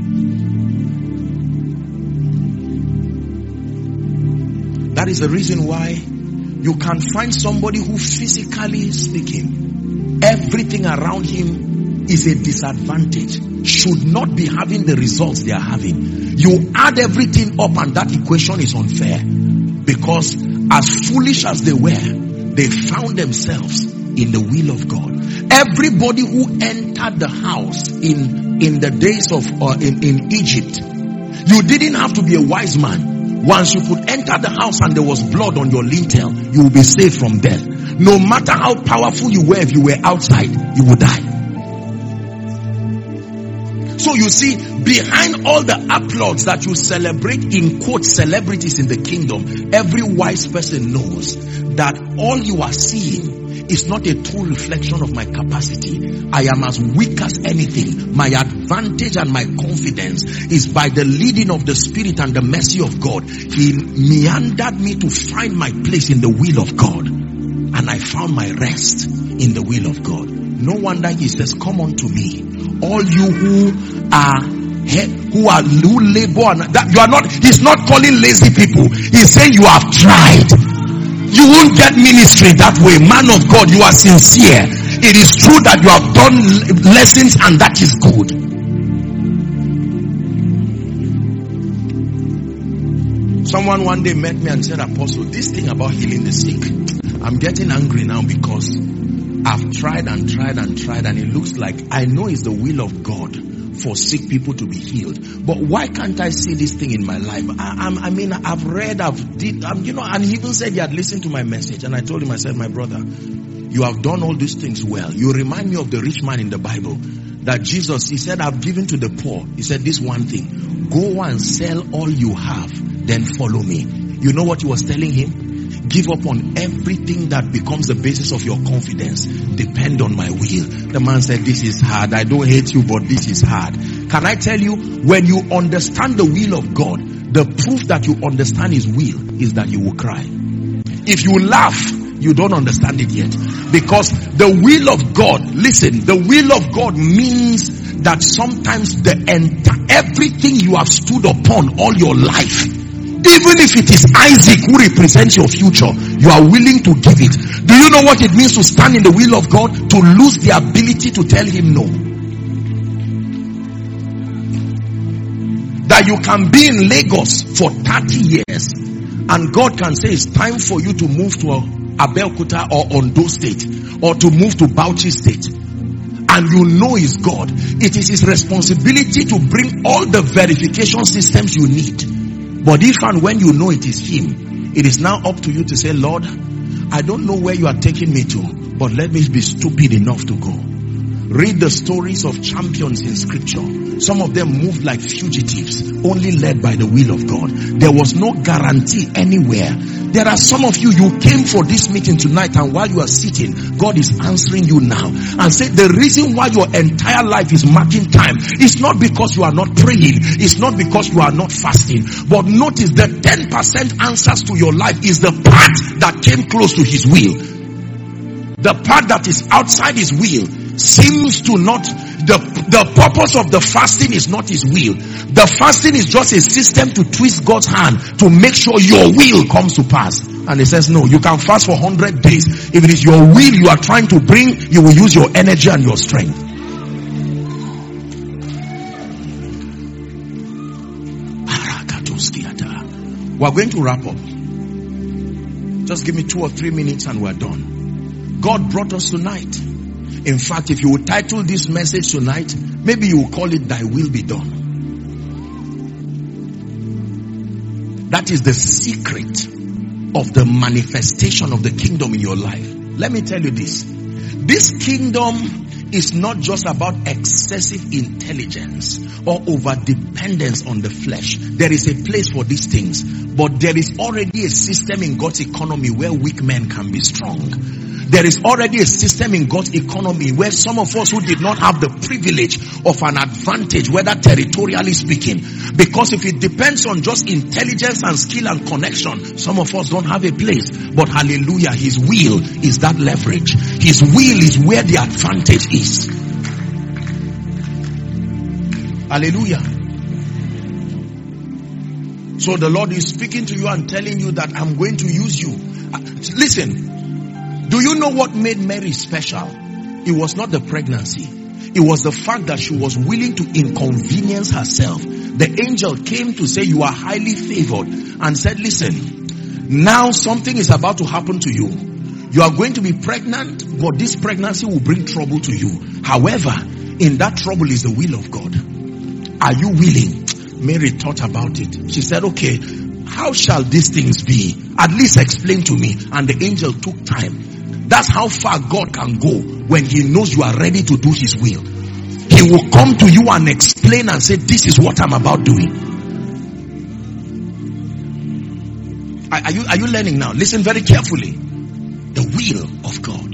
That is the reason why you can find somebody who, physically speaking, everything around him is a disadvantage, should not be having the results they are having. You add everything up and that equation is unfair, because as foolish as they were, they found themselves in the will of God. Everybody who entered the house in in the days of uh, in, in Egypt, you didn't have to be a wise man. Once you could enter the house and there was blood on your lintel, you will be saved from death. No matter how powerful you were, if you were outside, you would die. So you see, behind all the applause that you celebrate, in quote, celebrities in the kingdom, every wise person knows that all you are seeing is not a true reflection of my capacity. I am as weak as anything. My advantage and my confidence is by the leading of the Spirit and the mercy of God. He meandered me to find my place in the will of God. And I found my rest in the will of God. No wonder he says, come unto me, all you who are who are who labor and that you are not. He's not calling lazy people. He's saying you have tried. You won't get ministry that way. Man of God, you are sincere. It is true that you have done lessons and that is good. Someone one day met me and said, Apostle, this thing about healing the sick, I'm getting angry now because I've tried and tried and tried and it looks like I know it's the will of God for sick people to be healed. But why can't I see this thing in my life? I, I, I mean, I've read, I've did, um, you know, and he even said he had listened to my message. And I told him, I said, my brother, you have done all these things well. You remind me of the rich man in the Bible. That Jesus, he said, I've given to the poor. He said this one thing, go and sell all you have, then follow me. You know what he was telling him? Give up on everything that becomes the basis of your confidence. Depend on my will. The man said, this is hard. I don't hate you, but this is hard. Can I tell you, when you understand the will of God, the proof that you understand his will is that you will cry. If you laugh, you don't understand it yet. Because the will of God, listen, the will of God means that sometimes the entire, everything you have stood upon all your life, even if it is Isaac who represents your future, you are willing to give it. Do you know what it means to stand in the will of God? To lose the ability to tell him no. That you can be in Lagos for thirty years and God can say it's time for you to move to Abeokuta or Ondo State or to move to Bauchi State. And you know it's God. It is his responsibility to bring all the verification systems you need. But if and when you know it is him, it is now up to you to say, Lord, I don't know where you are taking me to, but let me be stupid enough to go. Read the stories of champions in scripture. Some of them moved like fugitives, only led by the will of God. There was no guarantee anywhere. There are some of you, you came for this meeting tonight, and while you are sitting, God is answering you now and say the reason why your entire life is marking time is not because you are not praying, it's not because you are not fasting, but notice the ten percent answers to your life is the part that came close to his will. The part that is outside his will seems to not, the, the purpose of the fasting is not his will. The fasting is just a system to twist God's hand to make sure your will comes to pass. And he says, no, you can fast for one hundred days. If it is your will you are trying to bring, you will use your energy and your strength. We are going to wrap up. Just give me two or three minutes and we're done. God brought us tonight. In fact, if you would title this message tonight, maybe you will call it Thy Will Be Done. That is the secret of the manifestation of the kingdom in your life. Let me tell you this. This kingdom is not just about excessive intelligence or over dependence on the flesh. There is a place for these things, but there is already a system in God's economy where weak men can be strong. There is already a system in God's economy where some of us who did not have the privilege of an advantage, whether territorially speaking, because if it depends on just intelligence and skill and connection, some of us don't have a place. But hallelujah, his will is that leverage. His will is where the advantage is. Hallelujah. So the Lord is speaking to you and telling you that I'm going to use you. Listen. Do you know what made Mary special? It was not the pregnancy. It was the fact that she was willing to inconvenience herself. The angel came to say, you are highly favored, and said, listen, now something is about to happen to you. You are going to be pregnant, but this pregnancy will bring trouble to you. However, in that trouble is the will of God. Are you willing? Mary thought about it. She said, okay, how shall these things be? At least explain to me. And the angel took time. That's how far God can go when he knows you are ready to do his will. He will come to you and explain and say, this is what I'm about doing. Are, are you, are you learning now? Listen very carefully. The will of God.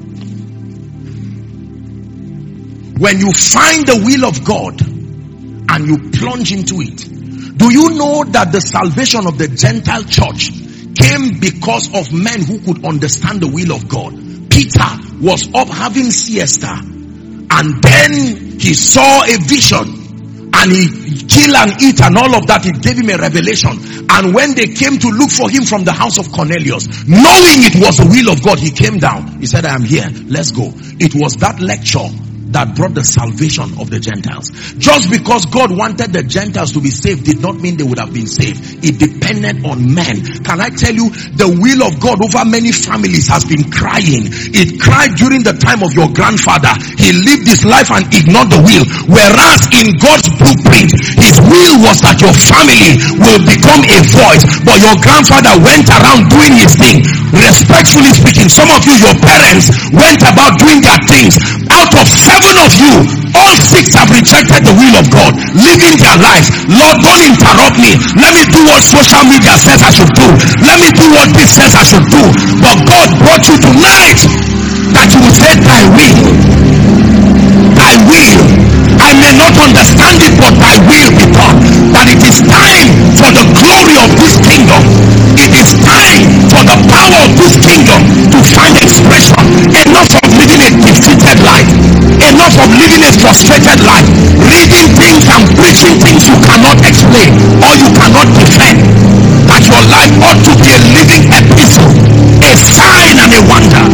When you find the will of God and you plunge into it, do you know that the salvation of the Gentile church came because of men who could understand the will of God? Peter was up having siesta, and then he saw a vision, and he killed and eat and all of that. It gave him a revelation. And when they came to look for him from the house of Cornelius, knowing it was the will of God, he came down. He said, I am here, let's go. It was that lecture that brought the salvation of the Gentiles. Just because God wanted the Gentiles to be saved did not mean they would have been saved. It depended on men. Can I tell you, the will of God over many families has been crying. It cried during the time of your grandfather. He lived his life and ignored the will. Whereas in God's blueprint, his will was that your family will become a voice. But your grandfather went around doing his thing. Respectfully speaking, some of you, your parents went about doing their things. Out of seven of you, all six have rejected the will of God, living their lives. Lord, don't interrupt me. Let me do what social media says I should do. Let me do what this says I should do. But God brought you tonight that you will say, thy will, thy will. I may not understand it, but thy will be done. That it is time for the glory of this kingdom. It is time for the power of this kingdom to find expression. Enough of living a defeated life. Enough of living a frustrated life. Reading things and preaching things you cannot explain or you cannot defend. That your life ought to be a living epistle, a sign and a wonder.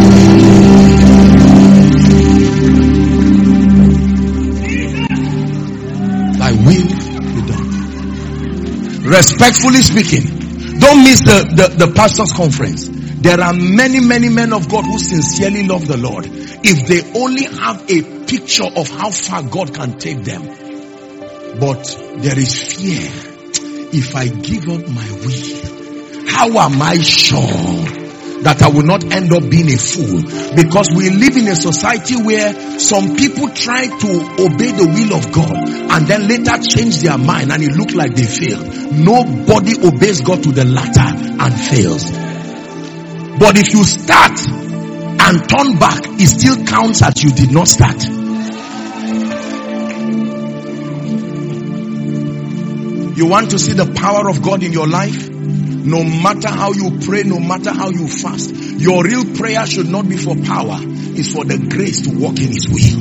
Thy will be done. Respectfully speaking, don't miss the, the, the pastor's conference. There are many, many men of God who sincerely love the Lord. If they only have a picture of how far God can take them. But there is fear. If I give up my will, how am I sure that I will not end up being a fool. Because we live in a society where some people try to obey the will of God and then later change their mind and it looks like they failed. Nobody obeys God to the latter and fails. But if you start and turn back, it still counts as you did not start. You want to see the power of God in your life? No matter how you pray, no matter how you fast, your real prayer should not be for power. It's for the grace to walk in His will.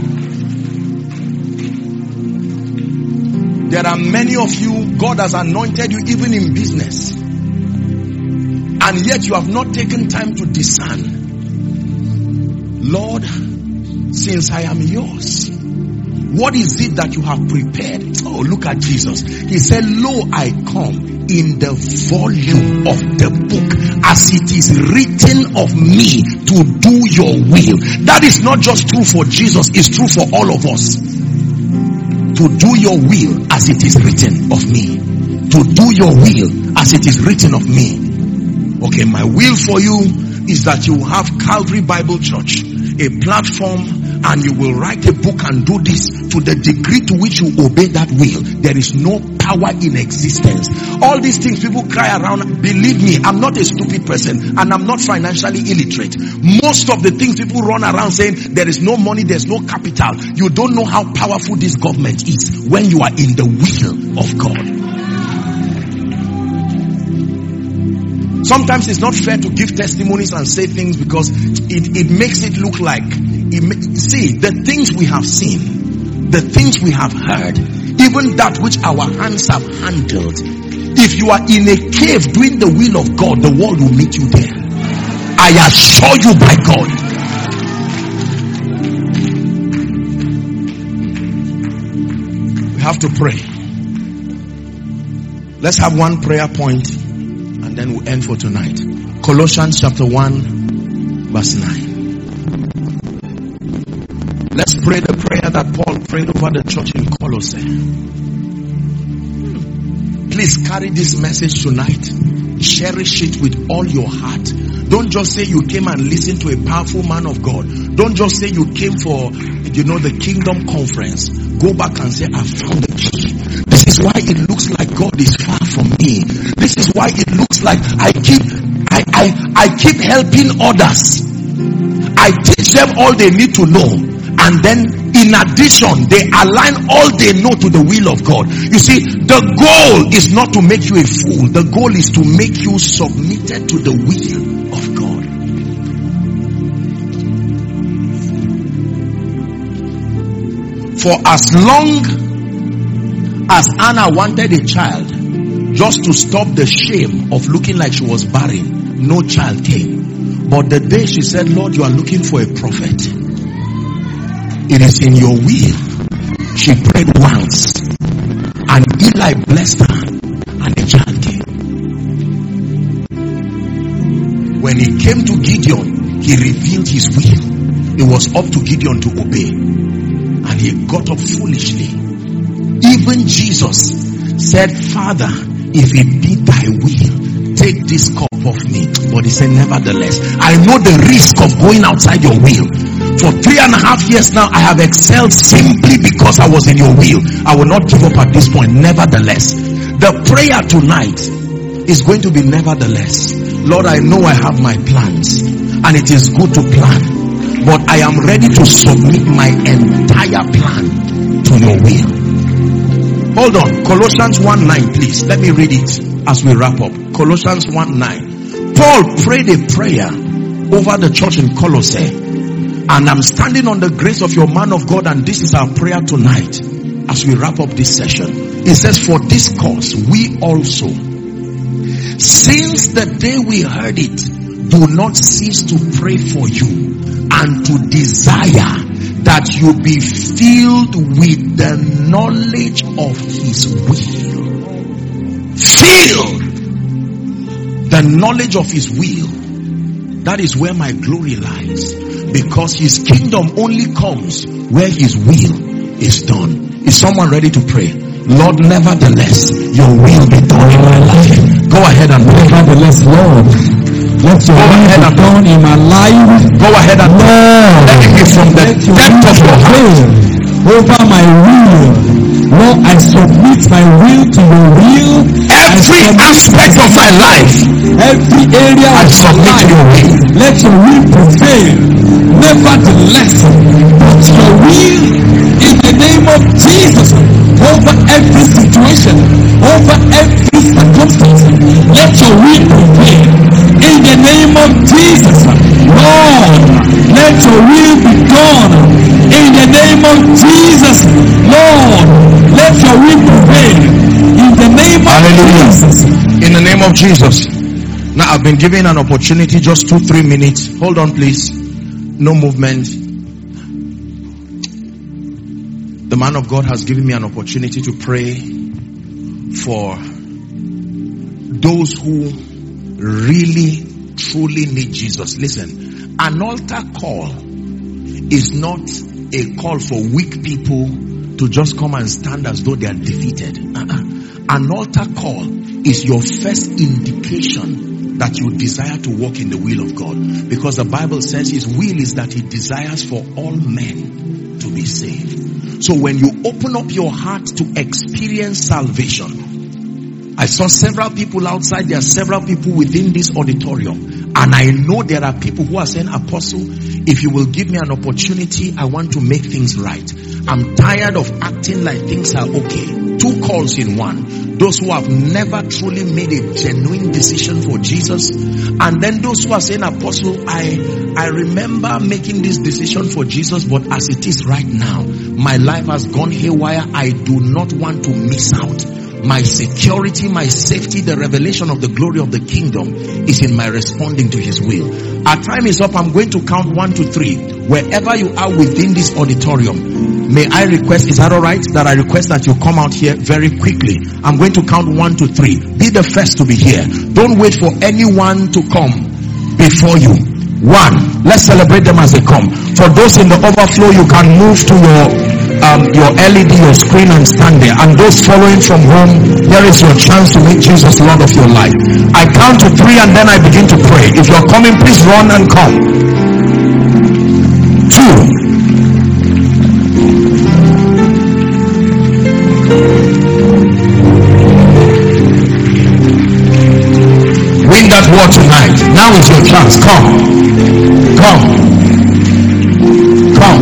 There are many of you, God has anointed you even in business. And yet you have not taken time to discern. Lord, since I am yours, what is it that you have prepared? Oh, look at Jesus. He said, lo, I come in the volume of the book as it is written of me to do your will. That is not just true for Jesus, it's true for all of us. To do your will as it is written of me. To do your will as it is written of me. Okay, my will for you is that you have Calvary Bible Church, a platform, and you will write a book and do this. To the degree to which you obey that will, there is no power in existence. All these things people cry around, believe me, I'm not a stupid person and I'm not financially illiterate. Most of the things people run around saying there is no money, there's no capital. You don't know how powerful this government is when you are in the will of God. Sometimes it's not fair to give testimonies and say things because it, it makes it look like it, see, the things we have seen, the things we have heard, even that which our hands have handled. If you are in a cave doing the will of God, the world will meet you there. I assure you by God. We have to pray. Let's have one prayer point and then we'll end for tonight. Colossians chapter one verse nine. Let's pray the prayer that Paul prayed over the church in Colossae. Please carry this message tonight. Cherish it with all your heart. Don't just say you came and listened to a powerful man of God. Don't just say you came for, you know, the kingdom conference. Go back and say, I found the key. This is why it looks like God is far from me. This is why it looks like I keep, I, I, I keep helping others. I teach them all they need to know. And then in addition, they align all they know to the will of God. You see, the goal is not to make you a fool. The goal is to make you submitted to the will of God. For as long as Anna wanted a child, just to stop the shame of looking like she was barren, no child came. But the day she said, Lord, you are looking for a prophet, it is in your will. She prayed once and Eli blessed her and the child came. When he came to Gideon, he revealed his will. It was up to Gideon to obey. And he got up foolishly. Even Jesus said, Father, if it be thy will, take this cup off me. But he said, nevertheless, I know the risk of going outside your will. For three and a half years now, I have excelled simply because I was in your will. I will not give up at this point. Nevertheless, the prayer tonight is going to be nevertheless. Lord, I know I have my plans and it is good to plan, but I am ready to submit my entire plan to your will. Hold on. Colossians one nine, please. Let me read it as we wrap up. Colossians one nine. Paul prayed a prayer over the church in Colossae. And I'm standing on the grace of your man of God, and this is our prayer tonight as we wrap up this session. It says, for this cause we also, since the day we heard it, do not cease to pray for you and to desire that you be filled with the knowledge of his will. Filled the knowledge of his will. That is where my glory lies. Because his kingdom only comes where his will is done. Is someone ready to pray? Lord, nevertheless, your will be done in my life. Go ahead and pray. Nevertheless, Lord, Let your will be done in my life. Go ahead and Lord, let it be from the depth of your heart. Over my will. Lord, I submit my will to your will. Every aspect of my life, every area I of submit to your will. Let your will prevail. Nevertheless, but your will in the name of Jesus over every situation, over every circumstance. Let your will prevail in the name of Jesus. Lord, let your will be done in the name of Jesus. Lord, let your will prevail in the name of Hallelujah. Jesus. In the name of Jesus. Now I've been given an opportunity, just two, three minutes. Hold on, please. No movement. The man of God has given me an opportunity to pray for those who really, truly need Jesus. Listen, an altar call is not a call for weak people to just come and stand as though they are defeated. Uh-uh. An altar call is your first indication that you desire to walk in the will of God, because the Bible says his will is that he desires for all men to be saved. So when you open up your heart to experience salvation, I saw several people outside, there are several people within this auditorium, and I know there are people who are saying, Apostle, if you will give me an opportunity, I want to make things right. I'm tired of acting like things are okay. Two calls in one. Those who have never truly made a genuine decision for Jesus, and then those who are saying, Apostle, I, I remember making this decision for Jesus, but as it is right now, my life has gone haywire. I do not want to miss out. My security, my safety, the revelation of the glory of the kingdom is in my responding to his will. Our time is up. I'm going to count one to three. Wherever you are within this auditorium, may I request, is that all right, that I request that you come out here very quickly. I'm going to count one to three. Be the first to be here. Don't wait for anyone to come before you. One, let's celebrate them as they come. For those in the overflow, you can move to your Um, your L E D, your screen, and stand there. And those following from home, here is your chance to make Jesus Lord of your life. I count to three and then I begin to pray. If you're coming, please run and come. Two. Win that war tonight. Now is your chance. Come. Come. Come.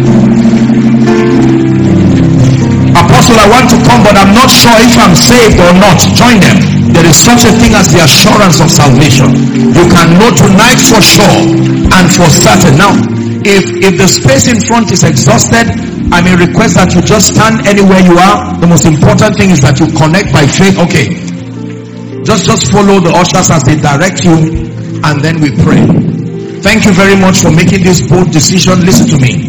Apostle, I want to come, but I'm not sure if I'm saved or not. Join them. There is such a thing as the assurance of salvation. You can know tonight for sure and for certain. Now, if if the space in front is exhausted, I may request that you just stand anywhere you are. The most important thing is that you connect by faith. Okay. Just, just follow the ushers as they direct you, and then we pray. Thank you very much for making this bold decision. Listen to me.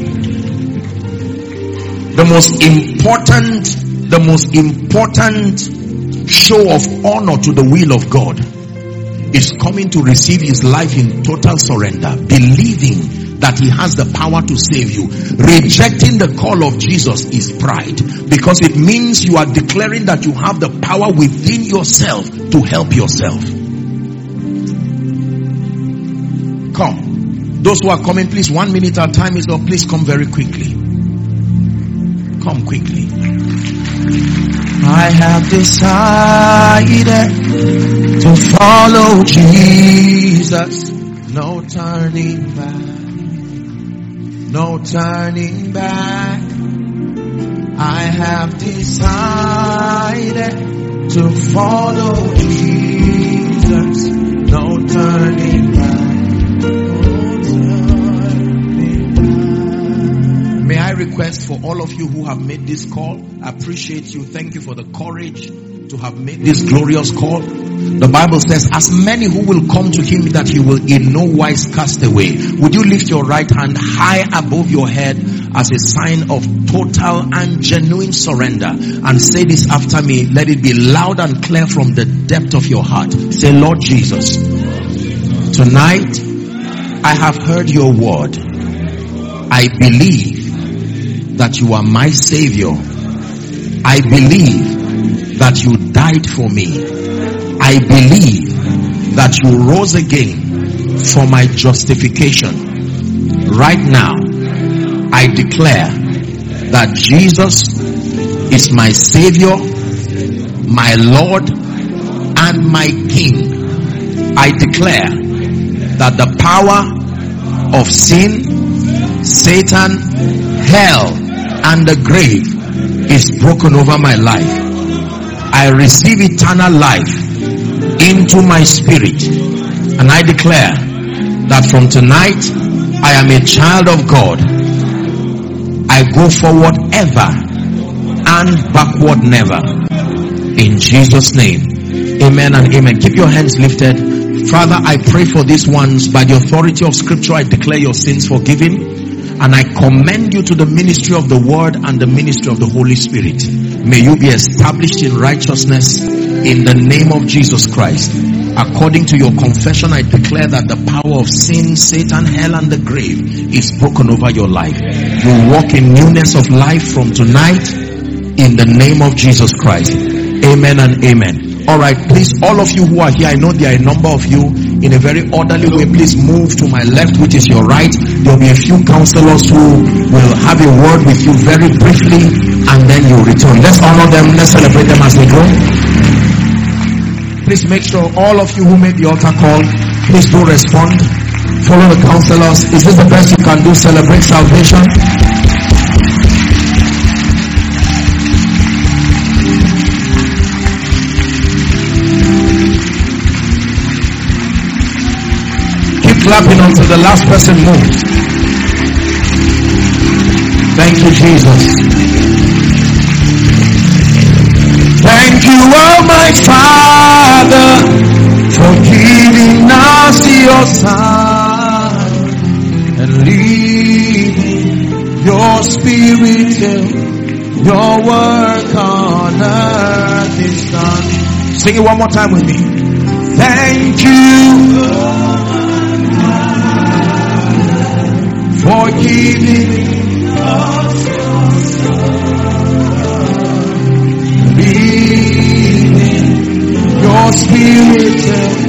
The most important, the most important show of honor to the will of God is coming to receive his life in total surrender, believing that he has the power to save you. Rejecting the call of Jesus is pride, because it means you are declaring that you have the power within yourself to help yourself. Come. Those who are coming, please, one minute, our time is up. Please come very quickly. Come quickly. I have decided to follow Jesus. No turning back. No turning back. I have decided to follow Jesus. No turning back. May I request for all of you who have made this call, I appreciate you. Thank you for the courage to have made this glorious call. The Bible says, as many who will come to him, that he will in no wise cast away. Would you lift your right hand high above your head as a sign of total and genuine surrender, and say this after me? Let it be loud and clear from the depth of your heart. Say, Lord Jesus, tonight I have heard your word. I believe that you are my Savior. I believe that you died for me. I believe that you rose again for my justification. Right now, I declare that Jesus is my Savior, my Lord, and my King. I declare that the power of sin, Satan, hell, and the grave is broken over my life. I receive eternal life into my spirit, and I declare that from tonight I am a child of God. I go forward ever and backward never. In Jesus' name, amen and amen. Keep your hands lifted. Father, I pray for these ones. By the authority of scripture, I declare your sins forgiven, and I commend you to the ministry of the word and the ministry of the Holy Spirit. May you be established in righteousness in the name of Jesus Christ. According to your confession, I declare that the power of sin, Satan, hell, and the grave is broken over your life. You walk in newness of life from tonight in the name of Jesus Christ. Amen and amen. Alright, please, all of you who are here, I know there are a number of you, in a very orderly way, please move to my left, which is your right. There will be a few counselors who will have a word with you very briefly, and then you return. Let's honor them. Let's celebrate them as they go. Please make sure all of you who made the altar call, please do respond. Follow the counselors. Is this the best you can do? Celebrate salvation. Clapping until the last person moves. Thank you, Jesus. Thank you, oh my Father, for giving us your Son and leaving your Spirit till your work on earth is done. Sing it one more time with me. Thank you for giving us your Son, leaving your Spirit.